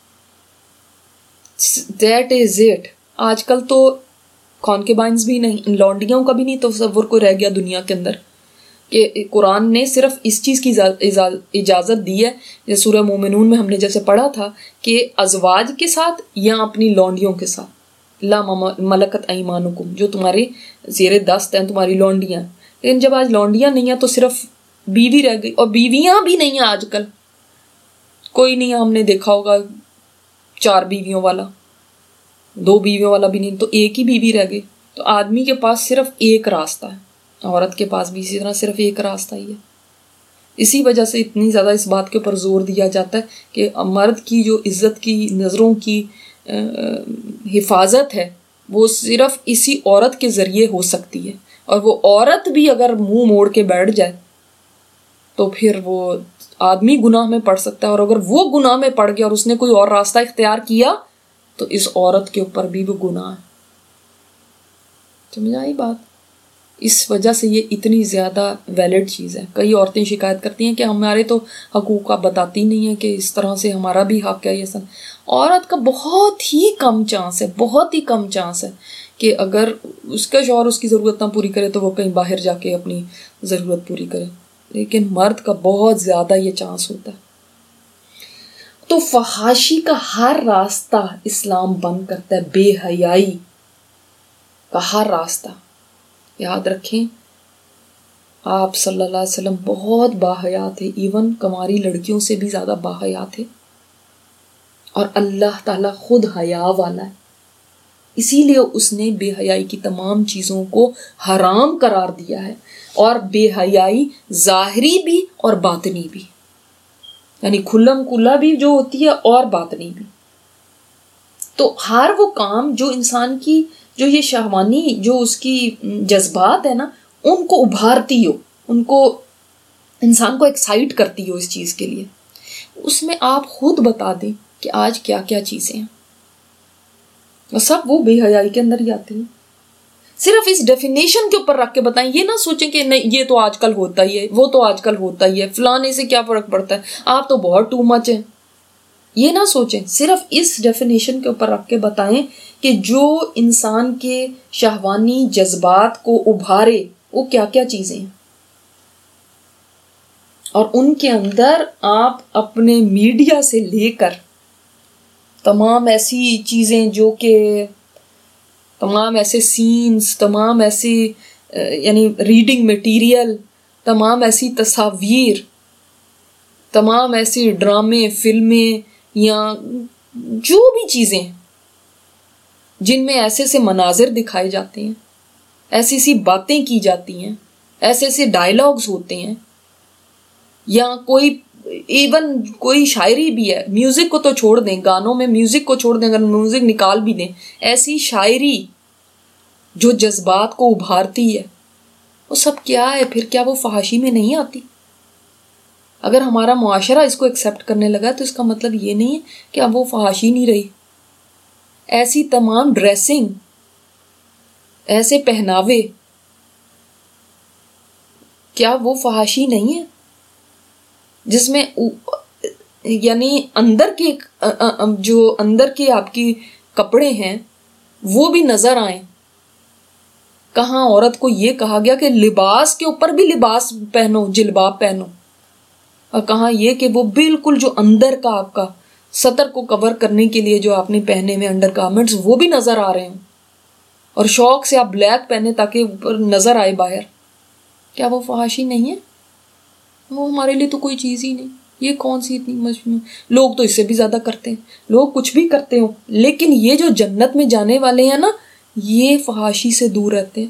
That is it. آج کل تو کانکیبائنز بھی نہیں، لونڈیوں کا بھی نہیں تصور کوئی رہ گیا دنیا کے اندر. کہ قرآن نے صرف اس چیز کی اجازت دی ہے، جیسے سورہ مومنون میں ہم نے جیسے پڑھا تھا کہ ازواج کے ساتھ یا اپنی لونڈیوں کے ساتھ، لا ملکت ایمانکم، جو تمہارے زیر دست ہیں، تمہاری لونڈیاں. لیکن جب آج لونڈیاں نہیں ہیں تو صرف بیوی رہ گئی. اور بیویاں بھی نہیں ہیں آج کل، کوئی نہیں. ہم نے دیکھا ہوگا 4 بیویوں والا، 2 بیویوں والا بھی نہیں، تو ایک ہی بیوی رہ گئی. تو آدمی کے پاس صرف ایک راستہ ہے، عورت کے پاس بھی اسی طرح صرف ایک راستہ ہی ہے. اسی وجہ سے اتنی زیادہ اس بات کے اوپر زور دیا جاتا ہے کہ مرد کی جو عزت کی، نظروں کی حفاظت ہے، وہ صرف اسی عورت کے ذریعے ہو سکتی ہے. اور وہ عورت بھی اگر منہ موڑ کے بیٹھ جائے تو پھر وہ آدمی گناہ میں پڑ سکتا ہے. اور اگر وہ گناہ میں پڑ گیا اور اس نے کوئی اور راستہ اختیار کیا تو اس عورت کے اوپر بھی وہ گناہ ہے. سمجھ آئی بات؟ اس وجہ سے یہ اتنی زیادہ ویلڈ چیز ہے. کئی عورتیں شکایت کرتی ہیں کہ ہمارے تو حقوق آپ بتاتی نہیں ہیں کہ اس طرح سے ہمارا بھی حق ہے. یہ سب عورت کا بہت ہی کم چانس ہے، بہت ہی کم چانس ہے کہ اگر اس کا شوہر اس کی ضرورت نہ پوری کرے تو وہ کہیں باہر جا کے اپنی ضرورت پوری کرے. لیکن مرد کا بہت زیادہ یہ چانس ہوتا ہے. تو فحاشی کا ہر راستہ اسلام بند کرتا ہے، بے حیائی کا ہر راستہ. یاد رکھیں آپ صلی اللہ علیہ وسلم بہت باحیا تھے، ایون کماری لڑکیوں سے بھی زیادہ باحیا تھے. اور اللہ تعالیٰ خود حیا والا ہے، اسی لیے اس نے بے حیائی کی تمام چیزوں کو حرام قرار دیا ہے. اور بے حیائی ظاہری بھی اور باطنی بھی. یعنی کھلم کھلا بھی جو ہوتی ہے اور باطنی بھی. تو ہر وہ کام جو انسان کی جو یہ شہوانی جو اس کی جذبات ہے نا ان کو ابھارتی ہو, ان کو انسان کو ایکسائٹ کرتی ہو اس چیز کے لیے, اس میں آپ خود بتا دیں کہ آج کیا کیا چیزیں ہیں, اور سب وہ بے حیائی کے اندر ہی آتی ہیں. صرف اس ڈیفینیشن کے اوپر رکھ کے بتائیں, یہ نہ سوچیں کہ نہیں یہ تو آج کل ہوتا ہی ہے, وہ تو آج کل ہوتا ہی ہے, فلانے سے کیا فرق پڑتا ہے, آپ تو بہت ٹو مچ ہیں. یہ نہ سوچیں, صرف اس ڈیفینیشن کے اوپر رکھ کے بتائیں کہ جو انسان کے شہوانی جذبات کو ابھارے وہ کیا کیا چیزیں ہیں, اور ان کے اندر آپ اپنے میڈیا سے لے کر تمام ایسی چیزیں جو کہ تمام ایسے سینز, تمام ایسی یعنی ریڈنگ مٹیریل, تمام ایسی تصاویر, تمام ایسی ڈرامے, فلمیں یا جو بھی چیزیں جن میں ایسے سے مناظر دکھائے جاتے ہیں, ایسی سی باتیں کی جاتی ہیں, ایسے سے ڈائلاگز ہوتے ہیں, یا کوئی ایون کوئی شاعری بھی ہے, میوزک کو تو چھوڑ دیں, گانوں میں میوزک کو چھوڑ دیں, اگر میوزک نکال بھی دیں, ایسی شاعری جو جذبات کو ابھارتی ہے وہ سب کیا ہے پھر؟ کیا وہ فحاشی میں نہیں آتی؟ اگر ہمارا معاشرہ اس کو ایکسیپٹ کرنے لگا تو اس کا مطلب یہ نہیں ہے کہ اب وہ فحاشی نہیں رہی. ایسی تمام ڈریسنگ, ایسے پہناوے, کیا وہ فحاشی نہیں ہے جس میں یعنی اندر کے جو اندر کے آپ کی کپڑے ہیں وہ بھی نظر آئیں؟ کہاں عورت کو یہ کہا گیا کہ لباس کے اوپر بھی لباس پہنو, جلباب پہنو, اور کہاں یہ کہ وہ بالکل جو اندر کا آپ کا سطر کو کور کرنے کے لیے جو آپ نے پہنے ہوئے انڈر گارمنٹس وہ بھی نظر آ رہے ہیں, اور شوق سے آپ بلیک پہنے تاکہ اوپر نظر آئے باہر. کیا وہ فحاشی نہیں ہے؟ وہ ہمارے لیے تو کوئی چیز ہی نہیں. یہ کون سی اتنی مجموع, لوگ تو اس سے بھی زیادہ کرتے ہیں, لوگ کچھ بھی کرتے ہوں, لیکن یہ جو جنت میں جانے والے ہیں نا یہ فحاشی سے دور رہتے ہیں.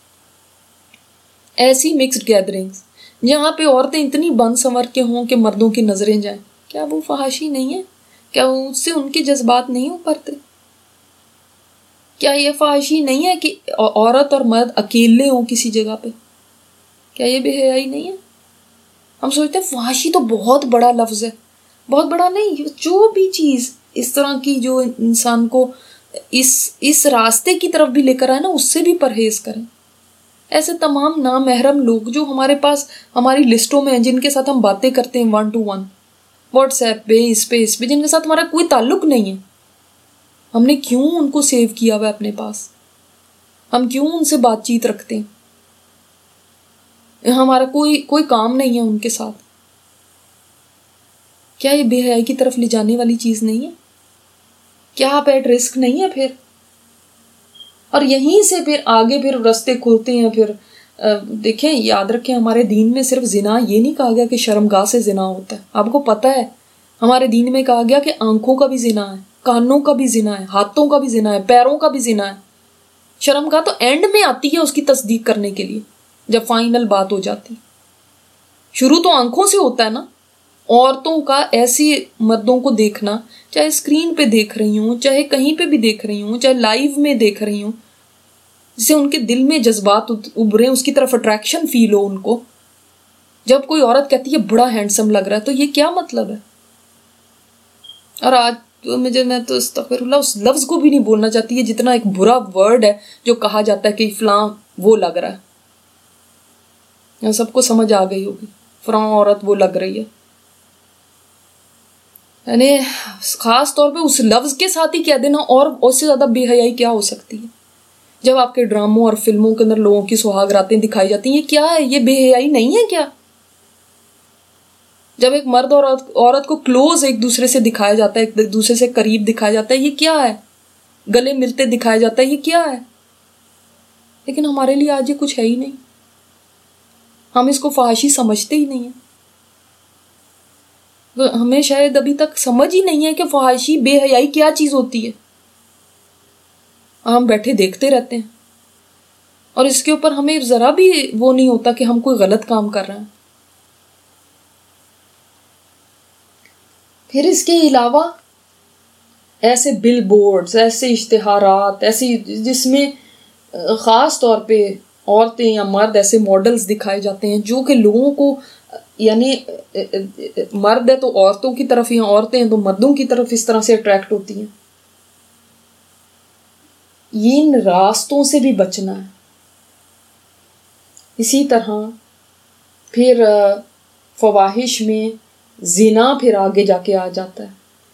ایسی مکسڈ گیدرنگز جہاں پہ عورتیں اتنی بن سنور کے ہوں کہ مردوں کی نظریں جائیں, کیا وہ فحاشی نہیں ہے؟ کیا اس سے ان کے جذبات نہیں ابھرتے؟ کیا یہ فحاشی نہیں ہے کہ عورت اور مرد اکیلے ہوں کسی جگہ پہ؟ کیا یہ بے حیائی نہیں ہے؟ ہم سوچتے ہیں فحاشی تو بہت بڑا لفظ ہے. بہت بڑا نہیں, جو بھی چیز اس طرح کی جو انسان کو اس راستے کی طرف بھی لے کر آئے نا اس سے بھی پرہیز کریں. ایسے تمام نامحرم لوگ جو ہمارے پاس ہماری لسٹوں میں ہیں, جن کے ساتھ ہم باتیں کرتے ہیں 1 to 1 واٹس ایپ پہ, اس پہ, جن کے ساتھ ہمارا کوئی تعلق نہیں ہے, ہم نے کیوں ان کو سیو کیا ہوا اپنے پاس؟ ہم کیوں ان سے بات چیت رکھتے ہیں؟ ہمارا کوئی کام نہیں ہے ان کے ساتھ. کیا یہ بے حیائی کی طرف لے جانے والی چیز نہیں ہے؟ کیا آپ ایٹ رسک نہیں ہے پھر؟ اور یہیں سے پھر آگے پھر رستے کھلتے ہیں. پھر دیکھیں, یاد رکھیں, ہمارے دین میں صرف زنا یہ نہیں کہا گیا کہ شرمگاہ سے زنا ہوتا ہے. آپ کو پتہ ہے ہمارے دین میں کہا گیا کہ آنکھوں کا بھی زنا ہے, کانوں کا بھی زنا ہے, ہاتھوں کا بھی زنا ہے, پیروں کا بھی زنا ہے. شرمگاہ تو اینڈ میں آتی ہے اس کی تصدیق کرنے کے لیے, جب فائنل بات ہو جاتی. شروع تو آنکھوں سے ہوتا ہے نا. عورتوں کا ایسی مردوں کو دیکھنا, چاہے اسکرین پہ دیکھ رہی ہوں, چاہے کہیں پہ بھی دیکھ رہی ہوں, چاہے لائیو میں دیکھ رہی ہوں, جس سے ان کے دل میں جذبات ابھریں, اس کی طرف اٹریکشن فیل ہو ان کو. جب کوئی عورت کہتی ہے بڑا ہینڈسم لگ رہا ہے تو یہ کیا مطلب ہے؟ اور آج تو میں تو استغفر اللہ اس لفظ کو بھی نہیں بولنا چاہتی ہے, جتنا ایک برا ورڈ ہے جو کہا جاتا ہے کہ فلاں وہ لگ رہا ہے. سب کو سمجھ آ گئی ہوگی, فلاں عورت وہ لگ رہی ہے. یعنی خاص طور پہ اس لفظ کے ساتھ ہی کہہ دینا, اور اس سے زیادہ بے حیائی کیا ہو سکتی ہے؟ جب آپ کے ڈراموں اور فلموں کے اندر لوگوں کی سہاگ راتیں دکھائی جاتی ہیں, یہ کیا ہے؟ یہ بے حیائی نہیں ہے کیا؟ جب ایک مرد اور عورت کو کلوز ایک دوسرے سے دکھایا جاتا ہے, ایک دوسرے سے قریب دکھایا جاتا ہے, یہ کیا ہے؟ گلے ملتے دکھایا جاتا ہے, یہ کیا ہے؟ لیکن ہمارے لیے آج یہ کچھ ہے ہی نہیں. ہم اس کو فحاشی سمجھتے ہی نہیں ہیں. ہمیں شاید ابھی تک سمجھ ہی نہیں ہے کہ فحاشی بے حیائی کیا چیز ہوتی ہے. ہم بیٹھے دیکھتے رہتے ہیں, اور اس کے اوپر ہمیں ذرا بھی وہ نہیں ہوتا کہ ہم کوئی غلط کام کر رہے ہیں. پھر اس کے علاوہ ایسے بل بورڈز، ایسے اشتہارات، ایسی جس میں خاص طور پہ عورتیں یا مرد ایسے ماڈلز دکھائے جاتے ہیں جو کہ لوگوں کو، یعنی مرد ہے تو عورتوں کی طرف یا عورتیں ہیں تو مردوں کی طرف اس طرح سے اٹریکٹ ہوتی ہیں. ان راستوں سے بھی بچنا ہے. اسی طرح پھر فواحش میں زنا پھر آگے جا کے آ جاتا ہے.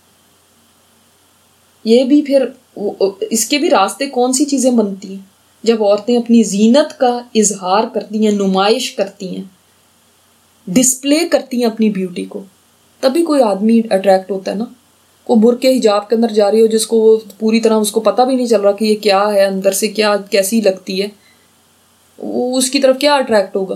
یہ بھی پھر اس کے بھی راستے کون سی چیزیں بنتی ہیں جب عورتیں اپنی زینت کا اظہار کرتی ہیں، نمائش کرتی ہیں، ڈسپلے کرتی ہیں اپنی بیوٹی کو، تبھی کوئی آدمی اٹریکٹ ہوتا ہے نا. کوئی برقع حجاب کے اندر جا رہی ہو جس کو پوری طرح اس کو پتہ بھی نہیں چل رہا کہ یہ کیا ہے، اندر سے کیا کیسی لگتی ہے، وہ اس کی طرف کیا اٹریکٹ ہوگا.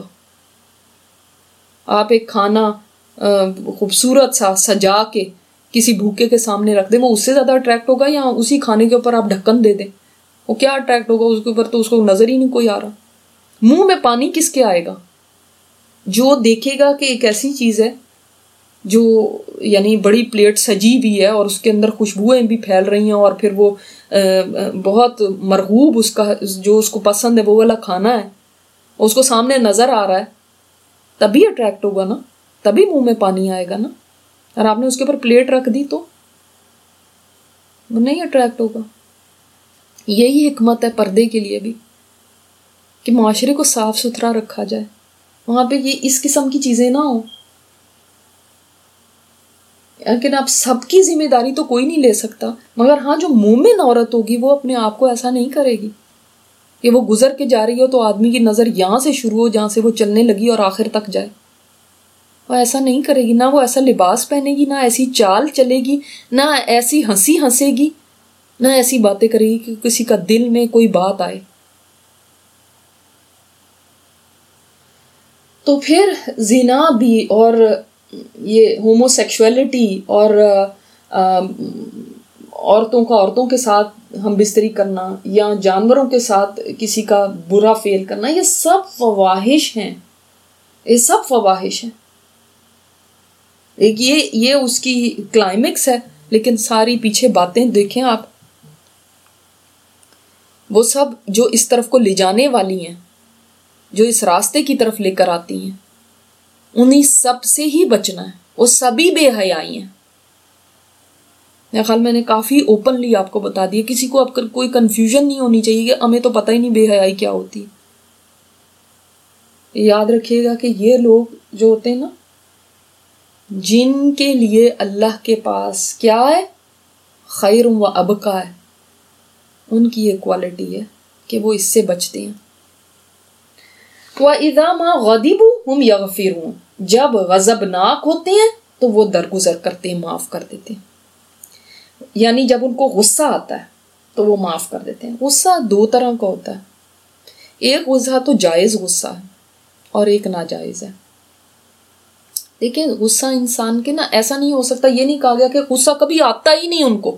آپ ایک کھانا خوبصورت سا سجا کے کسی بھوکے کے سامنے رکھ دیں، وہ اس سے زیادہ اٹریکٹ ہوگا، یا اسی کھانے کے اوپر آپ ڈھکن دے دیں، وہ کیا اٹریکٹ ہوگا اس کے اوپر؟ تو اس کو نظر ہی نہیں کوئی آ رہا. منہ میں پانی کس کے آئے گا؟ جو دیکھے گا کہ ایک ایسی چیز ہے جو یعنی بڑی پلیٹ سجی بھی ہے اور اس کے اندر خوشبوئیں بھی پھیل رہی ہیں، اور پھر وہ بہت مرغوب اس کا جو اس کو پسند ہے وہ والا کھانا ہے، اس کو سامنے نظر آ رہا ہے، تبھی اٹریکٹ ہوگا نا، تبھی منہ میں پانی آئے گا نا. اور آپ نے اس کے اوپر پلیٹ رکھ دی تو وہ نہیں اٹریکٹ ہوگا. یہی حکمت ہے پردے کے لیے بھی کہ معاشرے کو صاف ستھرا رکھا جائے، وہاں پہ یہ اس قسم کی چیزیں نہ ہوں. لیکن اب سب کی ذمہ داری تو کوئی نہیں لے سکتا، مگر ہاں جو مومن عورت ہوگی وہ اپنے آپ کو ایسا نہیں کرے گی کہ وہ گزر کے جا رہی ہو تو آدمی کی نظر یہاں سے شروع ہو جہاں سے وہ چلنے لگی اور آخر تک جائے. وہ ایسا نہیں کرے گی، نہ وہ ایسا لباس پہنے گی، نہ ایسی چال چلے گی، نہ ایسی ہنسی ہنسے گی، نہ ایسی باتیں کرے گی کہ کسی کا دل میں کوئی بات آئے. تو پھر زنا بھی اور یہ ہومو سیکشولیٹی اور عورتوں کا عورتوں کے ساتھ ہم بستری کرنا یا جانوروں کے ساتھ کسی کا برا فعل کرنا، یہ سب فواحش ہیں، یہ سب فواحش ہیں. یہ اس کی کلائمیکس ہے، لیکن ساری پیچھے باتیں دیکھیں آپ، وہ سب جو اس طرف کو لے جانے والی ہیں، جو اس راستے کی طرف لے کر آتی ہیں، انہیں سب سے ہی بچنا ہے. وہ سبھی بے حیائی ہیں. میرے خیال میں نے کافی اوپنلی آپ کو بتا دیا، کسی کو اب کوئی کنفیوژن نہیں ہونی چاہیے کہ ہمیں تو پتہ ہی نہیں بے حیائی کیا ہوتی. یاد رکھیے گا کہ یہ لوگ جو ہوتے ہیں نا، جن کے لیے اللہ کے پاس کیا ہے؟ خیر و ابقا ہے. ان کی یہ کوالٹی ہے کہ وہ اس سے بچتے ہیں. وَإِذَا مَا غَضِبُوا هُمْ يَغْفِرُونَ، جب غضبناک ہوتے ہیں تو وہ درگزر کرتے ہیں، معاف کر دیتے ہیں. یعنی جب ان کو غصہ آتا ہے تو وہ معاف کر دیتے ہیں. غصہ دو طرح کا ہوتا ہے، ایک غصہ تو جائز غصہ ہے اور ایک ناجائز ہے. دیکھیں غصہ انسان کے نا ایسا نہیں ہو سکتا، یہ نہیں کہا گیا کہ غصہ کبھی آتا ہی نہیں ان کو،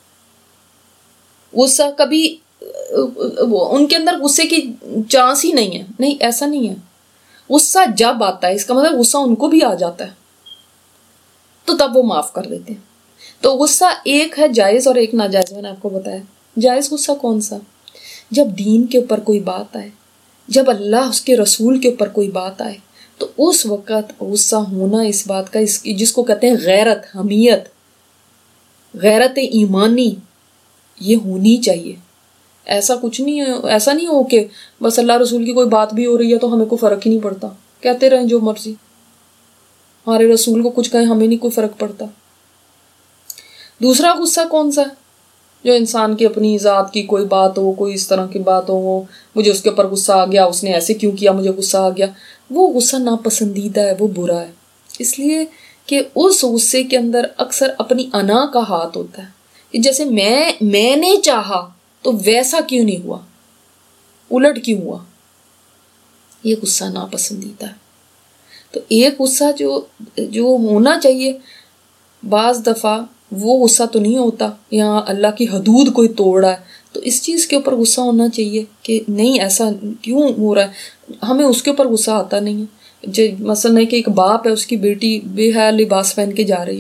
غصہ کبھی ان کے اندر غصے کی چانس ہی نہیں ہے. نہیں، ایسا نہیں ہے. غصہ جب آتا ہے اس کا مطلب غصہ ان کو بھی آ جاتا ہے، تو تب وہ معاف کر دیتے ہیں. تو غصہ ایک ہے جائز اور ایک ناجائز. میں نے آپ کو بتایا جائز غصہ کون سا؟ جب دین کے اوپر کوئی بات آئے، جب اللہ اس کے رسول کے اوپر کوئی بات آئے، تو اس وقت غصہ ہونا اس بات کا، جس کو کہتے ہیں غیرت، حمیت، غیرت ایمانی، یہ ہونی چاہیے. ایسا کچھ نہیں ہے، ایسا نہیں ہو کہ بس اللہ رسول کی کوئی بات بھی ہو رہی ہے تو ہمیں کوئی فرق ہی نہیں پڑتا، کہتے رہیں جو مرضی، ہمارے رسول کو کچھ کہیں ہمیں نہیں کوئی فرق پڑتا. دوسرا غصہ کون سا ہے؟ جو انسان کی اپنی ذات کی کوئی بات ہو، کوئی اس طرح کی بات ہو، مجھے اس کے اوپر غصہ آ گیا، اس نے ایسے کیوں کیا، مجھے غصہ آ گیا. وہ غصہ ناپسندیدہ ہے، وہ برا ہے، اس لیے کہ اس غصے کے اندر اکثر اپنی انا کا ہاتھ ہوتا ہے کہ جیسے میں نے چاہا تو ویسا کیوں نہیں ہوا، الٹ کیوں ہوا. یہ غصہ ناپسندیدہ ہے. تو ایک غصہ جو ہونا چاہیے، بعض دفعہ وہ غصہ تو نہیں ہوتا، یہاں اللہ کی حدود کوئی توڑ رہا ہے تو اس چیز کے اوپر غصہ ہونا چاہیے کہ نہیں ایسا کیوں ہو رہا ہے، ہمیں اس کے اوپر غصہ آتا نہیں ہے. مثلا کہ ایک باپ ہے، اس کی بیٹی بے حیا لباس پہن کے جا رہی ہے،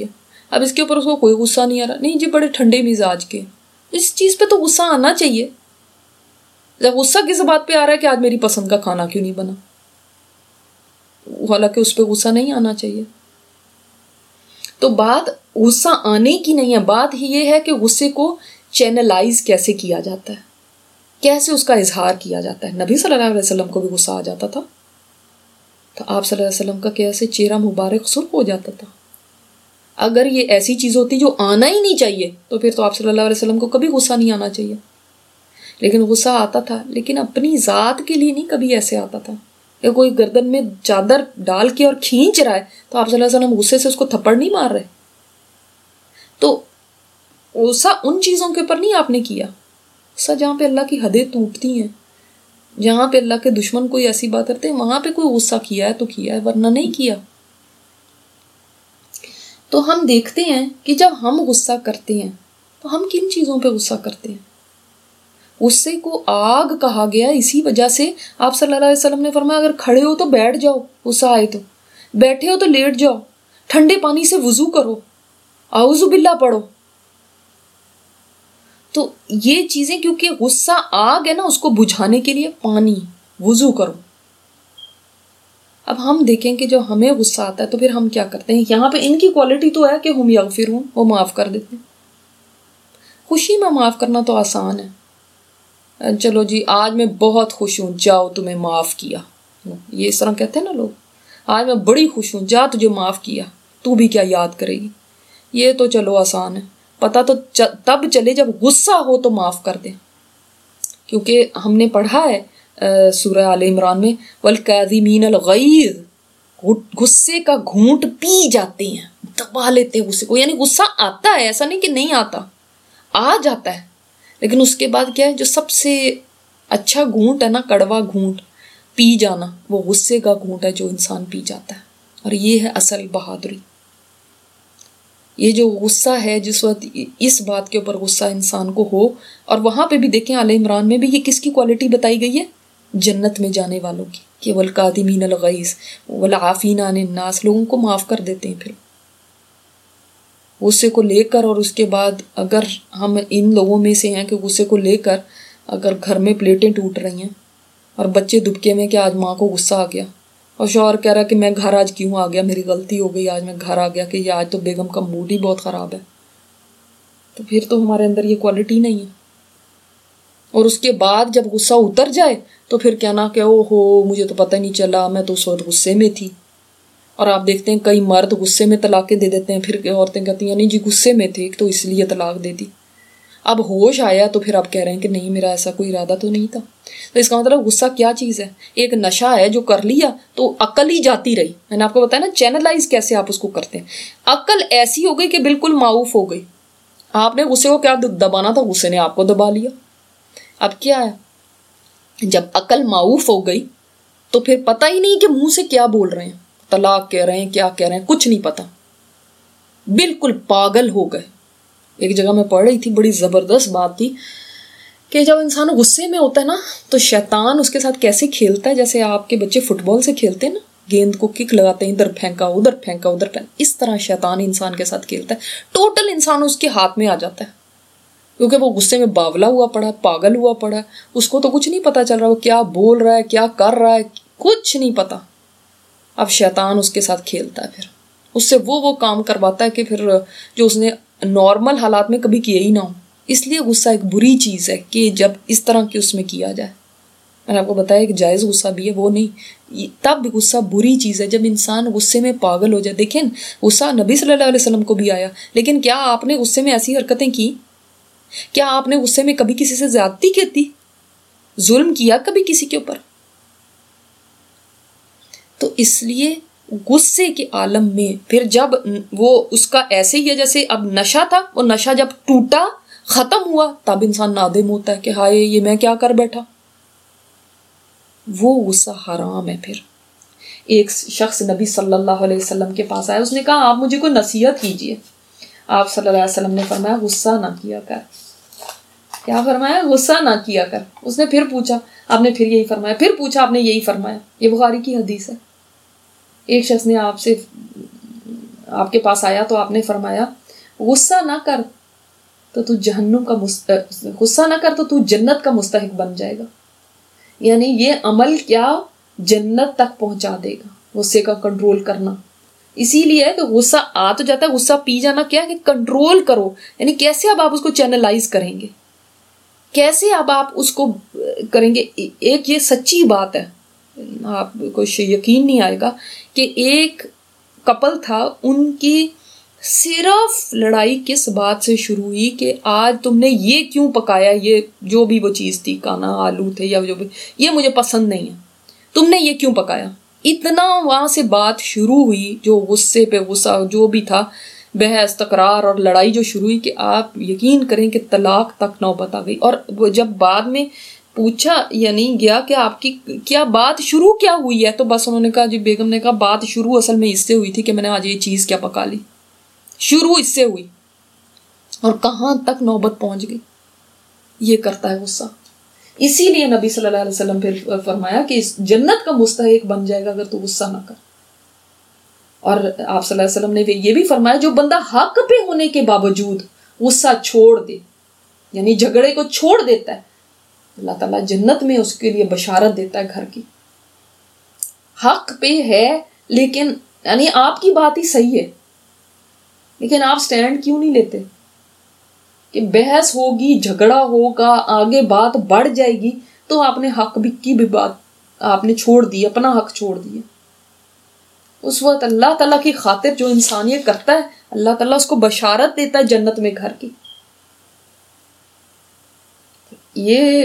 اب اس کے اوپر اس کو کوئی غصہ نہیں آ رہا، نہیں جی بڑے ٹھنڈے مزاج کے، اس چیز پہ تو غصہ آنا چاہیے. جب غصہ کس بات پہ آ رہا ہے کہ آج میری پسند کا کھانا کیوں نہیں بنا، حالانکہ اس پہ غصہ نہیں آنا چاہیے. تو بات غصہ آنے کی نہیں ہے، بات ہی یہ ہے کہ غصے کو چینلائز کیسے کیا جاتا ہے، کیسے اس کا اظہار کیا جاتا ہے. نبی صلی اللہ علیہ وسلم کو بھی غصہ آ جاتا تھا تو آپ صلی اللہ علیہ وسلم کا کیسے چہرہ مبارک سرخ ہو جاتا تھا. اگر یہ ایسی چیز ہوتی جو آنا ہی نہیں چاہیے تو پھر تو آپ صلی اللہ علیہ وسلم کو کبھی غصہ نہیں آنا چاہیے. لیکن غصہ آتا تھا، لیکن اپنی ذات کے لیے نہیں کبھی ایسے آتا تھا کہ کوئی گردن میں چادر ڈال کے اور کھینچ رہا ہے تو آپ صلی اللہ علیہ وسلم غصے سے اس کو تھپڑ نہیں مار رہے. تو غصہ ان چیزوں کے اوپر نہیں آپ نے کیا، غصہ جہاں پہ اللہ کی حدیں ٹوٹتی ہیں، جہاں پہ اللہ کے دشمن کوئی ایسی بات کرتے ہیں، وہاں پہ کوئی غصہ کیا ہے تو کیا ہے، ورنہ نہیں کیا. تو ہم دیکھتے ہیں کہ جب ہم غصہ کرتے ہیں تو ہم کن چیزوں پہ غصہ کرتے ہیں. غصے کو آگ کہا گیا اسی وجہ سے. آپ صلی اللہ علیہ وسلم نے فرمایا اگر کھڑے ہو تو بیٹھ جاؤ غصہ آئے تو، بیٹھے ہو تو لیٹ جاؤ، ٹھنڈے پانی سے وضو کرو، اعوذ باللہ پڑھو. تو یہ چیزیں، کیونکہ غصہ آگ ہے نا، اس کو بجھانے کے لیے پانی، وضو کرو. اب ہم دیکھیں کہ جب ہمیں غصہ آتا ہے تو پھر ہم کیا کرتے ہیں. یہاں پہ ان کی کوالٹی تو ہے کہ ہم یغفرون، وہ معاف کر دیتے ہیں. خوشی میں معاف کرنا تو آسان ہے، چلو جی آج میں بہت خوش ہوں، جاؤ تمہیں معاف کیا. یہ اس طرح کہتے ہیں نا لوگ، آج میں بڑی خوش ہوں، جا تجھے معاف کیا، تو بھی کیا یاد کرے گی. یہ تو چلو آسان ہے، پتہ تو تب چلے جب غصہ ہو تو معاف کر دیں. کیونکہ ہم نے پڑھا ہے سورہ آل عمران میں والکاظمین الغیظ، غصے کا گھونٹ پی جاتے ہیں، دبا لیتے ہیں غصے کو. یعنی غصہ آتا ہے، ایسا نہیں کہ نہیں آتا، آ جاتا ہے، لیکن اس کے بعد کیا ہے، جو سب سے اچھا گھونٹ ہے نا، کڑوا گھونٹ پی جانا، وہ غصے کا گھونٹ ہے جو انسان پی جاتا ہے. اور یہ ہے اصل بہادری. یہ جو غصہ ہے، جس وقت اس بات کے اوپر غصہ انسان کو ہو، اور وہاں پہ بھی دیکھیں آل عمران میں بھی یہ کس کی کوالٹی بتائی گئی ہے، جنت میں جانے والوں کی، کہ والکاظمین الغیظ والعافین عن الناس، لوگوں کو معاف کر دیتے ہیں. پھر غصے کو لے کر، اور اس کے بعد اگر ہم ان لوگوں میں سے ہیں کہ غصے کو لے کر اگر گھر میں پلیٹیں ٹوٹ رہی ہیں اور بچے دبکے میں کہ آج ماں کو غصہ آ گیا، اور شوہر کہہ رہا کہ میں گھر آج کیوں آ گیا، میری غلطی ہو گئی، آج میں گھر آ گیا، کہ یہ آج تو بیگم کا موڈ ہی بہت خراب ہے، تو پھر تو ہمارے اندر یہ کوالٹی نہیں ہے. اور اس کے بعد جب غصہ اتر جائے تو پھر کیا نا کہ او ہو مجھے تو پتہ نہیں چلا، میں تو اس وقت غصے میں تھی. اور آپ دیکھتے ہیں کئی مرد غصے میں طلاقیں دے دیتے ہیں، پھر عورتیں کہتی ہیں نہیں جی غصے میں تھے تو اس لیے طلاق دے دی. اب ہوش آیا تو پھر آپ کہہ رہے ہیں کہ نہیں میرا ایسا کوئی ارادہ تو نہیں تھا. تو اس کا مطلب غصہ کیا چیز ہے، ایک نشہ ہے جو کر لیا تو عقل ہی جاتی رہی. میں نے آپ کو بتایا نا چینلائز کیسے آپ اس کو کرتے ہیں. عقل ایسی ہو گئی کہ بالکل معاف ہو گئی. آپ نے غصے کو کیا دبانا تھا، غصے نے آپ کو دبا لیا. اب کیا ہے، جب عقل معاف ہو گئی تو پھر پتہ ہی نہیں کہ منہ سے کیا بول رہے ہیں، طلاق کہہ رہے ہیں، کیا کہہ رہے ہیں، کچھ نہیں پتا، بالکل پاگل ہو گئے. ایک جگہ میں پڑھ رہی تھی، بڑی زبردست بات تھی کہ جب انسان غصے میں ہوتا ہے نا تو شیطان اس کے ساتھ کیسے کھیلتا ہے، جیسے آپ کے بچے فٹ بال سے کھیلتے ہیں نا، گیند کو کک لگاتے ہیں، ادھر پھینکا ادھر پھینکا ادھر پھینکا، اس طرح شیطان انسان کے ساتھ کھیلتا ہے. ٹوٹل انسان اس کے ہاتھ میں آ جاتا ہے، کیونکہ وہ غصے میں باولا ہوا پڑا، پاگل ہوا پڑا، اس کو تو کچھ نہیں پتا چل رہا وہ کیا بول رہا ہے، کیا کر رہا ہے، کچھ نہیں پتا. اب شیطان اس کے ساتھ کھیلتا ہے، پھر اس سے وہ کام کرواتا ہے کہ پھر جو اس نے نارمل حالات میں کبھی کیا ہی نہ ہو. اس لیے غصہ ایک بری چیز ہے کہ جب اس طرح کی اس میں کیا جائے. میں نے آپ کو بتایا کہ جائز غصہ بھی ہے، وہ نہیں، تب غصہ بری چیز ہے جب انسان غصے میں پاگل ہو جائے. دیکھیں غصہ نبی صلی اللہ علیہ وسلم کو بھی آیا، لیکن کیا آپ نے غصے میں ایسی حرکتیں کی؟ کیا آپ نے غصے میں کبھی کسی سے زیادتی کی تھی، ظلم کیا کبھی کسی کے اوپر؟ تو اس لیے غصے کے عالم میں پھر جب وہ اس کا ایسے ہی ہے جیسے اب نشہ تھا، وہ نشہ جب ٹوٹا ختم ہوا تب انسان نادم ہوتا ہے کہ ہائے یہ میں کیا کر بیٹھا. وہ غصہ حرام ہے. پھر ایک شخص نبی صلی اللہ علیہ وسلم کے پاس آیا، اس نے کہا آپ مجھے کوئی نصیحت کیجیے. آپ صلی اللہ علیہ وسلم نے فرمایا غصہ نہ کیا کر. کیا فرمایا؟ غصہ نہ کیا کر. اس نے پھر پوچھا، آپ نے پھر یہی فرمایا، پھر پوچھا، آپ نے یہی فرمایا. یہ بخاری کی حدیث ہے. ایک شخص نے آپ سے آپ کے پاس آیا تو آپ نے فرمایا غصہ نہ کر تو تو جہنم کا غصہ نہ کر تو تو جنت کا مستحق بن جائے گا. یعنی یہ عمل کیا جنت تک پہنچا دے گا، غصے کا کنٹرول کرنا. اسی لیے کہ غصہ آ تو جاتا ہے، غصہ پی جانا کیا کہ کنٹرول کرو. یعنی کیسے اب آپ اس کو چینلائز کریں گے، کیسے اب آپ اس کو کریں گے. ایک یہ سچی بات ہے، آپ کو یقین نہیں آئے گا کہ ایک کپل تھا، ان کی صرف لڑائی کس بات سے شروع ہوئی کہ آج تم نے یہ کیوں پکایا، یہ جو بھی وہ چیز تھی، کانا آلو تھے یا جو بھی، یہ مجھے پسند نہیں ہے، تم نے یہ کیوں پکایا. اتنا وہاں سے بات شروع ہوئی، جو غصے پہ غصہ جو بھی تھا، بحث تکرار اور لڑائی جو شروع ہوئی کہ آپ یقین کریں کہ طلاق تک نوبت آ گئی. اور وہ جب بعد میں پوچھا یعنی گیا کہ آپ کی کیا بات شروع کیا ہوئی ہے، تو بس انہوں نے کہا، جی بیگم نے کہا بات شروع اصل میں اس سے ہوئی تھی کہ میں نے آج یہ چیز کیا پکا لی، شروع اس سے ہوئی. اور کہاں تک نوبت پہنچ گئی. یہ کرتا ہے غصہ. اسی لیے نبی صلی اللہ علیہ وسلم پھر فرمایا کہ اس جنت کا مستحق بن جائے گا اگر تو غصہ نہ کر. اور آپ صلی اللہ علیہ وسلم نے یہ بھی فرمایا جو بندہ حق پہ ہونے کے باوجود غصہ چھوڑ دے، یعنی جھگڑے کو چھوڑ دیتا ہے، اللہ تعالیٰ جنت میں اس کے لیے بشارت دیتا ہے گھر کی. حق پہ ہے لیکن یعنی آپ کی بات ہی صحیح ہے، لیکن آپ سٹینڈ کیوں نہیں لیتے کہ بحث ہوگی، جھگڑا ہوگا، آگے بات بڑھ جائے گی تو آپ نے حق کی بھی بات آپ نے چھوڑ دی، اپنا حق چھوڑ دیا. اس وقت اللہ تعالیٰ کی خاطر جو انسان یہ کرتا ہے، اللہ تعالیٰ اس کو بشارت دیتا ہے جنت میں گھر کی. یہ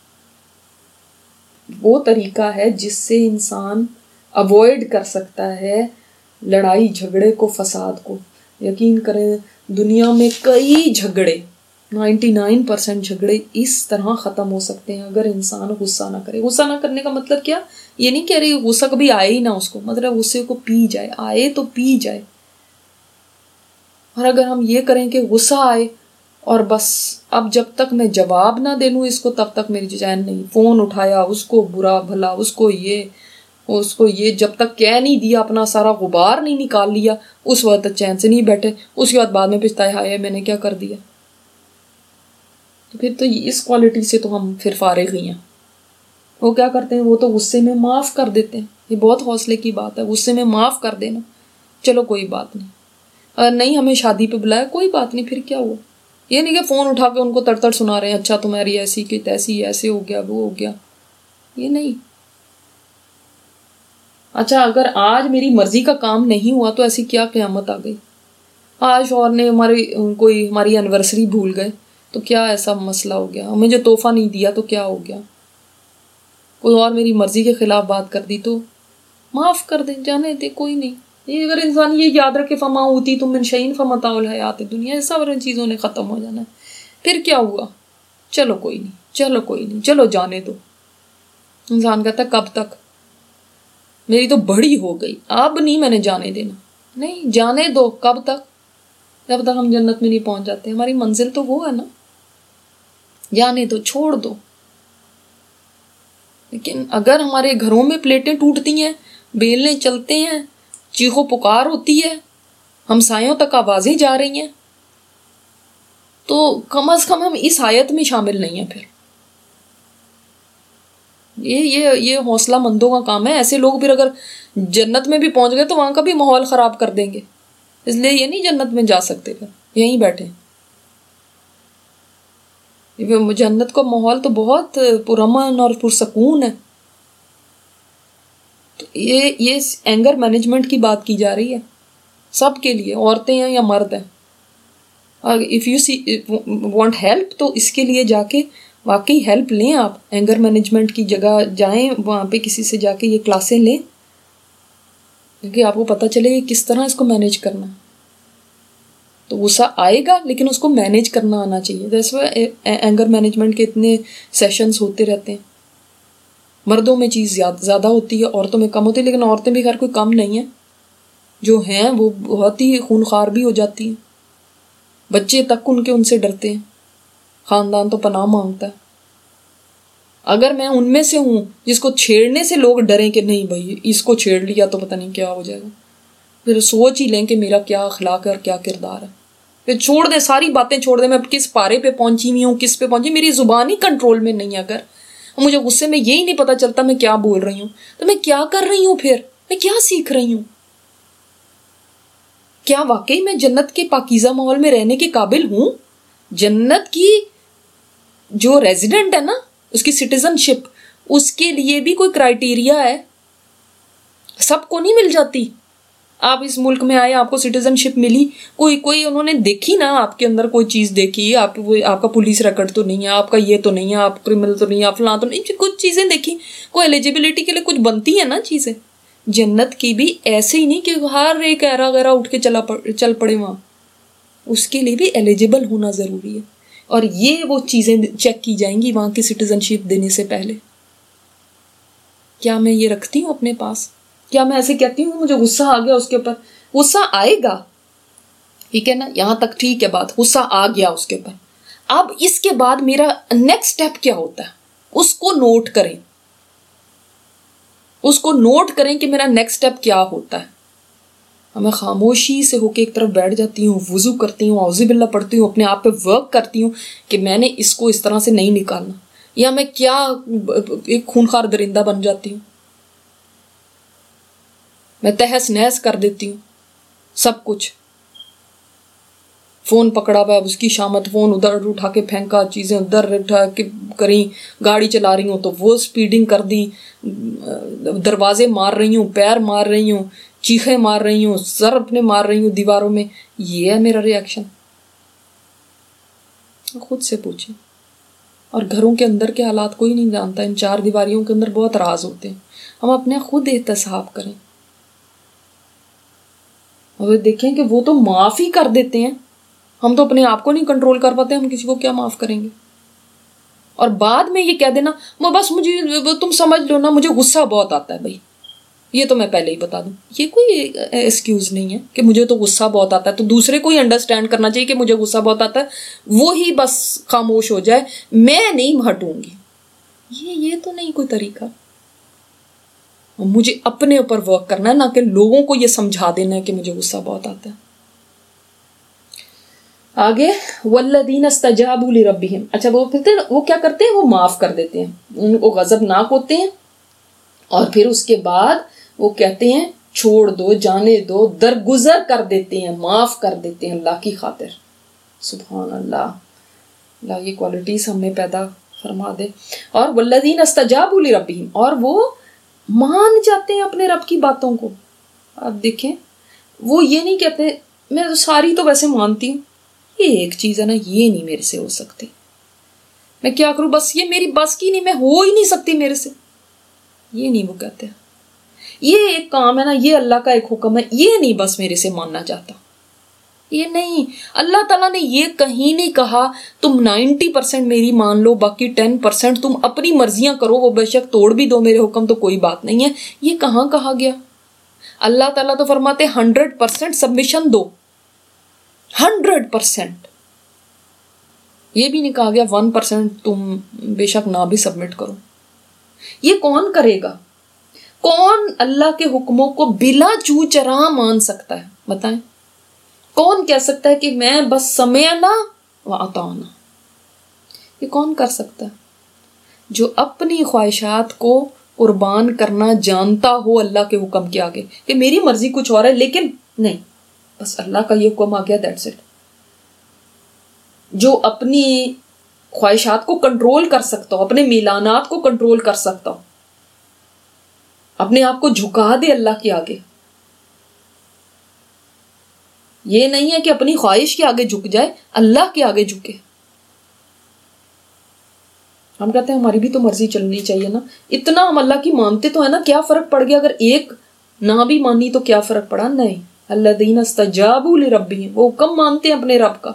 وہ طریقہ ہے جس سے انسان اوائڈ کر سکتا ہے لڑائی جھگڑے کو، فساد کو. یقین کریں دنیا میں کئی جھگڑے، 99% جھگڑے اس طرح ختم ہو سکتے ہیں اگر انسان غصہ نہ کرے. غصہ نہ کرنے کا مطلب کیا، یہ نہیں کہہ رہی غصہ کبھی آئے ہی نہ اس کو، مطلب غصے کو پی جائے، آئے تو پی جائے. اور اگر ہم یہ کریں کہ غصہ آئے اور بس اب جب تک میں جواب نہ دے لوں اس کو تب تک میری چین نہیں، فون اٹھایا اس کو برا بھلا، اس کو یہ جب تک کہہ نہیں دیا، اپنا سارا غبار نہیں نکال لیا، اس وقت چین سے نہیں بیٹھے، اس کے بعد میں پچھتایا ہائے میں نے کیا کر دیا. تو پھر تو اس کوالٹی سے تو ہم پھر فارغ ہی ہیں. وہ کیا کرتے ہیں، وہ تو غصے میں معاف کر دیتے ہیں. یہ بہت حوصلے کی بات ہے، غصے میں معاف کر دینا. چلو کوئی بات نہیں، اگر نہیں ہمیں شادی پہ بلایا کوئی بات نہیں، پھر کیا ہوا. یہ نہیں کہ فون اٹھا کے ان کو تڑ سنا رہے ہیں، اچھا تمہاری ایسی کہ تیسی، ایسے ہو گیا وہ ہو گیا. یہ نہیں. اچھا اگر آج میری مرضی کا کام نہیں ہوا تو ایسی کیا قیامت آ گئی. آج شوہر نے ہماری اینیورسری بھول گئے تو کیا ایسا مسئلہ ہو گیا، مجھے تحفہ نہیں دیا تو کیا ہو گیا. کوئی اور میری مرضی کے خلاف بات کر دی تو معاف کر دیں، جانے دے، کوئی نہیں. یہ اگر انسان یہ یاد رکھے فما ہوتی تم من شعین فمتاع الحیات دنیا، یہ سب چیزوں نے ختم ہو جانا ہے. پھر کیا ہوا، چلو کوئی نہیں، چلو جانے دو. انسان کہتا ہے کب تک، میری تو بڑی ہو گئی، اب نہیں میں نے جانے دینا. نہیں، جانے دو. کب تک، جب تک ہم جنت میں نہیں پہنچ جاتے. ہماری منزل تو وہ ہے نا، جانے دو، چھوڑ دو. لیکن اگر ہمارے گھروں میں پلیٹیں ٹوٹتی ہیں، بیلنے چلتے ہیں، چیخو پکار ہوتی ہے، ہمسایوں تک آوازیں جا رہی ہیں، تو کم از کم ہم اس آیت میں شامل نہیں ہیں. پھر یہ حوصلہ مندوں کا کام ہے. ایسے لوگ پھر اگر جنت میں بھی پہنچ گئے تو وہاں کا بھی ماحول خراب کر دیں گے. اس لیے یہ نہیں جنت میں جا سکتے، پھر یہیں بیٹھے. جنت کا ماحول تو بہت پرامن اور پرسکون ہے. تو یہ اینگر مینجمنٹ کی بات کی جا رہی ہے سب کے لیے، عورتیں ہیں یا مرد ہیں. اف یو وانٹ ہیلپ تو اس کے لیے جا کے واقعی ہیلپ لیں. آپ اینگر مینجمنٹ کی جگہ جائیں، وہاں پہ کسی سے جا کے یہ کلاسیں لیں، کیونکہ آپ کو پتہ چلے کہ کس طرح اس کو مینیج کرنا. تو غصہ آئے گا لیکن اس کو مینیج کرنا آنا چاہیے. جیسے اینگر مینجمنٹ کے اتنے سیشنز ہوتے رہتے ہیں. مردوں میں چیز زیادہ ہوتی ہے، عورتوں میں کم ہوتی ہے، لیکن عورتیں بھی خیر کوئی کم نہیں ہیں. جو ہیں وہ بہت ہی خونخوار بھی ہو جاتی ہیں. بچے تک ان سے ڈرتے ہیں. خاندان تو پناہ مانگتا ہے. اگر میں ان میں سے ہوں جس کو چھیڑنے سے لوگ ڈریں کہ نہیں بھائی اس کو چھیڑ لیا تو پتہ نہیں کیا ہو جائے گا، پھر سوچ ہی لیں کہ میرا کیا اخلاق ہے اور کیا کردار ہے. پھر چھوڑ دیں, ساری باتیں چھوڑ دیں, میں کس پارے پہ پہنچی ہوئی ہوں, کس پہ پہنچی, میری زبان ہی کنٹرول میں نہیں ہے. اگر مجھے غصے میں یہی نہیں پتا چلتا میں کیا بول رہی ہوں, تو میں کیا کر رہی ہوں, پھر میں کیا سیکھ رہی ہوں؟ کیا واقعی میں جنت کے پاکیزہ ماحول میں رہنے کے قابل ہوں؟ جنت کی جو ریزیڈنٹ ہے نا, اس کی سٹیزن شپ, اس کے لیے بھی کوئی کرائٹیریا ہے, سب کو نہیں مل جاتی. آپ اس ملک میں آئے, آپ کو سٹیزن شپ ملی, کوئی انہوں نے دیکھی نا آپ کے اندر کوئی چیز دیکھی, آپ کا پولیس ریکارڈ تو نہیں ہے, آپ کا یہ تو نہیں ہے, آپ کرمنل تو نہیں ہے, آپ فلاں تو نہیں, کچھ چیزیں دیکھی, کوئی ایلیجیبلٹی کے لیے کچھ بنتی ہے نا چیزیں. جنت کی بھی ایسے ہی نہیں کہ ہر ایک ایرا غیرہ اٹھ کے چل پڑے وہاں, اس کے لیے بھی ایلیجیبل ہونا ضروری ہے. اور یہ وہ چیزیں چیک کی جائیں گی وہاں کی سٹیزن شپ دینے سے پہلے. کیا میں یہ رکھتی ہوں اپنے پاس؟ کیا میں ایسے کہتی ہوں مجھے غصہ آ گیا, اس کے اوپر غصہ آئے گا, ٹھیک ہے نا, یہاں تک ٹھیک ہے بات, غصہ آ گیا اس کے اوپر. اب اس کے بعد میرا نیکسٹ اسٹیپ کیا ہوتا ہے, اس کو نوٹ کریں, اس کو نوٹ کریں کہ میرا نیکسٹ اسٹیپ کیا ہوتا ہے. میں خاموشی سے ہو کے ایک طرف بیٹھ جاتی ہوں, وضو کرتی ہوں, اعوذ باللہ پڑھتی ہوں, اپنے آپ پہ ورک کرتی ہوں کہ میں نے اس کو اس طرح سے نہیں نکالنا, یا میں کیا ایک خونخوار درندہ بن جاتی ہوں, میں تہس نہس کر دیتی ہوں سب کچھ. فون پکڑا ہوا ہے, اس کی شامت, فون ادھر اٹھا کے پھینکا, چیزیں ادھر اٹھا کے کریں, گاڑی چلا رہی ہوں تو وہ سپیڈنگ کر دی, دروازے مار رہی ہوں, پیر مار رہی ہوں, چیخیں مار رہی ہوں, سر اپنے مار رہی ہوں دیواروں میں. یہ ہے میرا ری ایکشن؟ خود سے پوچھیں. اور گھروں کے اندر کے حالات کوئی نہیں جانتا, ان چار دیواریوں کے اندر بہت راز ہوتے ہیں. ہم اپنے خود احتساب کریں, اور دیکھیں کہ وہ تو معاف ہی کر دیتے ہیں, ہم تو اپنے آپ کو نہیں کنٹرول کر پاتے, ہم کسی کو کیا معاف کریں گے. اور بعد میں یہ کہہ دینا وہ بس مجھے تم سمجھ لو نا, مجھے غصہ بہت آتا ہے. بھائی یہ تو میں پہلے ہی بتا دوں, یہ کوئی ایکسکیوز نہیں ہے کہ مجھے تو غصہ بہت آتا ہے, تو دوسرے کو ہی انڈرسٹینڈ کرنا چاہیے کہ مجھے غصہ بہت آتا ہے, وہ ہی بس خاموش ہو جائے, میں نہیں ہٹوں گی. یہ تو نہیں کوئی طریقہ. مجھے اپنے اوپر ورک کرنا ہے, نہ کہ لوگوں کو یہ سمجھا دینا ہے کہ مجھے غصہ بہت آتا ہے. آگے والذین استجابوا لربہم, اچھا وہ کیا کرتے ہیں, وہ معاف کر دیتے ہیں, ان کو غضبناک ہوتے ہیں, اور پھر اس کے بعد وہ کہتے ہیں چھوڑ دو, جانے دو, درگزر کر دیتے ہیں, معاف کر دیتے ہیں اللہ کی خاطر. سبحان اللہ, اللہ یہ کوالٹیز ہم میں پیدا فرما دے. اور والذین استجابوا لربہم, اور وہ مان جاتے ہیں اپنے رب کی باتوں کو. آپ دیکھیں وہ یہ نہیں کہتے میں تو ساری تو ویسے مانتی ہوں, یہ ایک چیز ہے نا یہ نہیں میرے سے ہو سکتی, میں کیا کروں, بس یہ میری بس کی نہیں, میں ہو ہی نہیں سکتی میرے سے. یہ نہیں وہ کہتے. یہ ایک کام ہے نا, یہ اللہ کا ایک حکم ہے, یہ نہیں بس میرے سے ماننا چاہتا. یہ نہیں, اللہ تعالیٰ نے یہ کہیں نہیں کہا تم 90% میری مان لو, باقی 10% تم اپنی مرضیاں کرو, وہ بے شک توڑ بھی دو میرے حکم, تو کوئی بات نہیں ہے. یہ کہاں کہا گیا؟ اللہ تعالیٰ تو فرماتے 100% سبمیشن دو, 100%. یہ بھی نہیں کہا گیا 1% تم بے شک نہ بھی سبمٹ کرو. یہ کون کرے گا؟ کون اللہ کے حکموں کو بلا چو چراہ مان سکتا ہے؟ بتائیں کون کہہ سکتا ہے کہ میں بس سمعنا وأطعنا؟ یہ کون کر سکتا ہے؟ جو اپنی خواہشات کو قربان کرنا جانتا ہو اللہ کے حکم کے آگے, کہ میری مرضی کچھ اور ہے لیکن نہیں, بس اللہ کا یہ حکم آ گیا, دیٹس اٹ. جو اپنی خواہشات کو کنٹرول کر سکتا ہو, اپنے میلانات کو کنٹرول کر سکتا ہو, اپنے آپ کو جھکا دے اللہ کے آگے. یہ نہیں ہے کہ اپنی خواہش کے آگے جھک جائے, اللہ کے آگے جھکے. ہم کہتے ہیں ہماری بھی تو مرضی چلنی چاہیے نا, اتنا ہم اللہ کی مانتے تو ہے نا, کیا فرق پڑ گیا اگر ایک نہ بھی مانی تو کیا فرق پڑا؟ نہیں. الذین استجابوا لربہم, وہ حکم مانتے ہیں اپنے رب کا.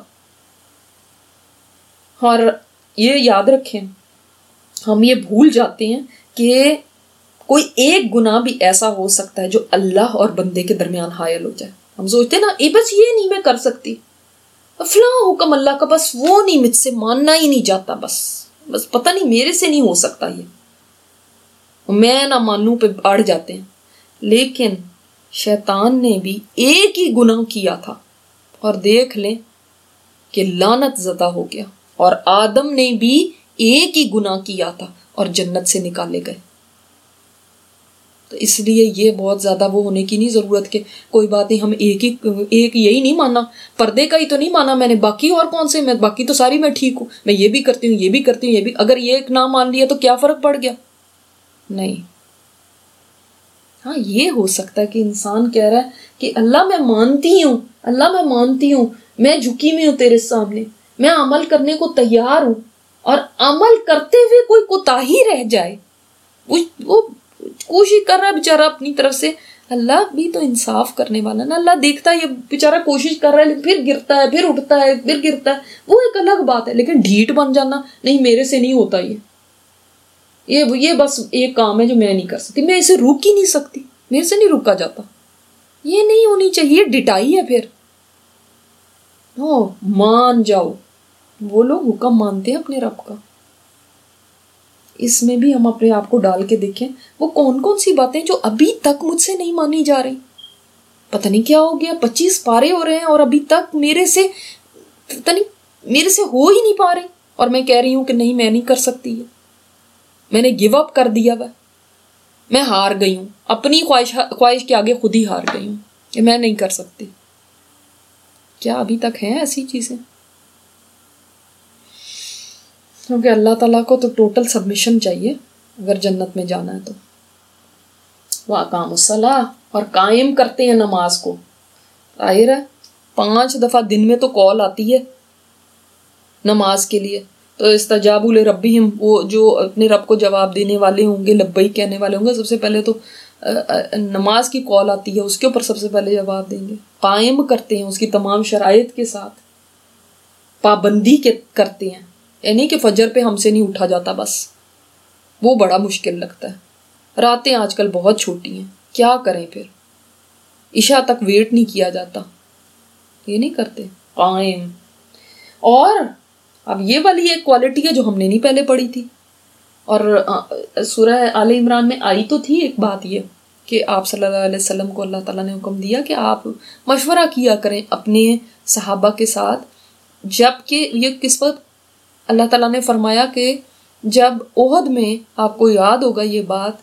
اور یہ یاد رکھیں, ہم یہ بھول جاتے ہیں کہ کوئی ایک گناہ بھی ایسا ہو سکتا ہے جو اللہ اور بندے کے درمیان حائل ہو جائے. ہم سوچتے ہیں نا بس یہ نہیں میں کر سکتی, فلاں حکم اللہ کا بس وہ نہیں, مجھ سے ماننا ہی نہیں جاتا, بس پتہ نہیں میرے سے نہیں ہو سکتا, یہ میں نہ مانوں پہ اڑ جاتے ہیں. لیکن شیطان نے بھی ایک ہی گناہ کیا تھا اور دیکھ لیں کہ لعنت زدہ ہو گیا، اور آدم نے بھی ایک ہی گناہ کیا تھا اور جنت سے نکالے گئے. تو اس لیے یہ بہت زیادہ وہ ہونے کی نہیں ضرورت کہ کوئی بات نہیں، ہم ایک یہی نہیں مانا، پردے کا ہی تو نہیں مانا میں نے، باقی اور کون سے، میں باقی تو ساری میں ٹھیک ہوں، میں یہ بھی کرتی ہوں، یہ بھی کرتی ہوں، یہ بھی. اگر یہ ایک نہ مان لیا تو کیا فرق پڑ گیا؟ نہیں. ہاں یہ ہو سکتا ہے کہ انسان کہہ رہا ہے کہ اللہ میں مانتی ہوں، اللہ میں مانتی ہوں، میں جھکی ہوئی ہوں تیرے سامنے، میں عمل کرنے کو تیار ہوں، اور عمل کرتے ہوئے کوئی کوتاہی رہ جائے، وہ کوشش کر رہا ہے بیچارہ اپنی طرف سے، اللہ بھی تو انصاف کرنے والا نا، اللہ دیکھتا ہے یہ بیچارہ کوشش کر رہا ہے، پھر گرتا ہے، پھر اٹھتا ہے، پھر گرتا ہے، وہ ایک الگ بات ہے. لیکن ڈھیٹ بن جانا، نہیں میرے سے نہیں ہوتا یہ بس ایک کام ہے جو میں نہیں کر سکتی، میں اسے روک ہی نہیں سکتی، میرے سے نہیں روکا جاتا، یہ نہیں ہونی چاہیے. ڈٹائی ہے پھر. مان جاؤ. وہ لوگ حکم مانتے ہیں اپنے رب کا. اس میں بھی ہم اپنے آپ کو ڈال کے دیکھیں، وہ کون کون سی باتیں جو ابھی تک مجھ سے نہیں مانی جا رہی. پتہ نہیں کیا ہو گیا، 25 پارے ہو رہے ہیں اور ابھی تک میرے سے ہو ہی نہیں پا رہی، اور میں کہہ رہی ہوں کہ نہیں میں نہیں کر سکتی، میں نے گیو اپ کر دیا ہوا، میں ہار گئی ہوں، اپنی خواہش کے آگے خود ہی ہار گئی ہوں کہ میں نہیں کر سکتی. کیا ابھی تک ہیں ایسی چیزیں؟ کیونکہ اللہ تعالیٰ کو تو ٹوٹل سبمیشن چاہیے اگر جنت میں جانا ہے تو. وَأَقَامُوا الصَّلَاةَ، اور قائم کرتے ہیں نماز کو. ظاہر ہے 5 دفعہ دن میں تو کال آتی ہے نماز کے لیے. تو استجابوا لربہم، وہ جو اپنے رب کو جواب دینے والے ہوں گے، لبیک کہنے والے ہوں گے، سب سے پہلے تو نماز کی کال آتی ہے، اس کے اوپر سب سے پہلے جواب دیں گے. قائم کرتے ہیں اس کی تمام شرائط کے ساتھ، پابندی کرتے ہیں. یعنی کہ فجر پہ ہم سے نہیں اٹھا جاتا، بس وہ بڑا مشکل لگتا ہے. راتیں آج کل بہت چھوٹی ہیں، کیا کریں پھر؟ عشاء تک ویٹ نہیں کیا جاتا، یہ نہیں کرتے. قائم. اور اب یہ والی ایک کوالٹی ہے جو ہم نے نہیں پہلے پڑھی تھی، اور سورہ آل عمران میں آئی تو تھی ایک بات یہ کہ آپ صلی اللہ علیہ وسلم کو اللہ تعالیٰ نے حکم دیا کہ آپ مشورہ کیا کریں اپنے صحابہ کے ساتھ. جب کہ یہ کس وقت اللہ تعالیٰ نے فرمایا کہ جب احد میں، آپ کو یاد ہوگا یہ بات،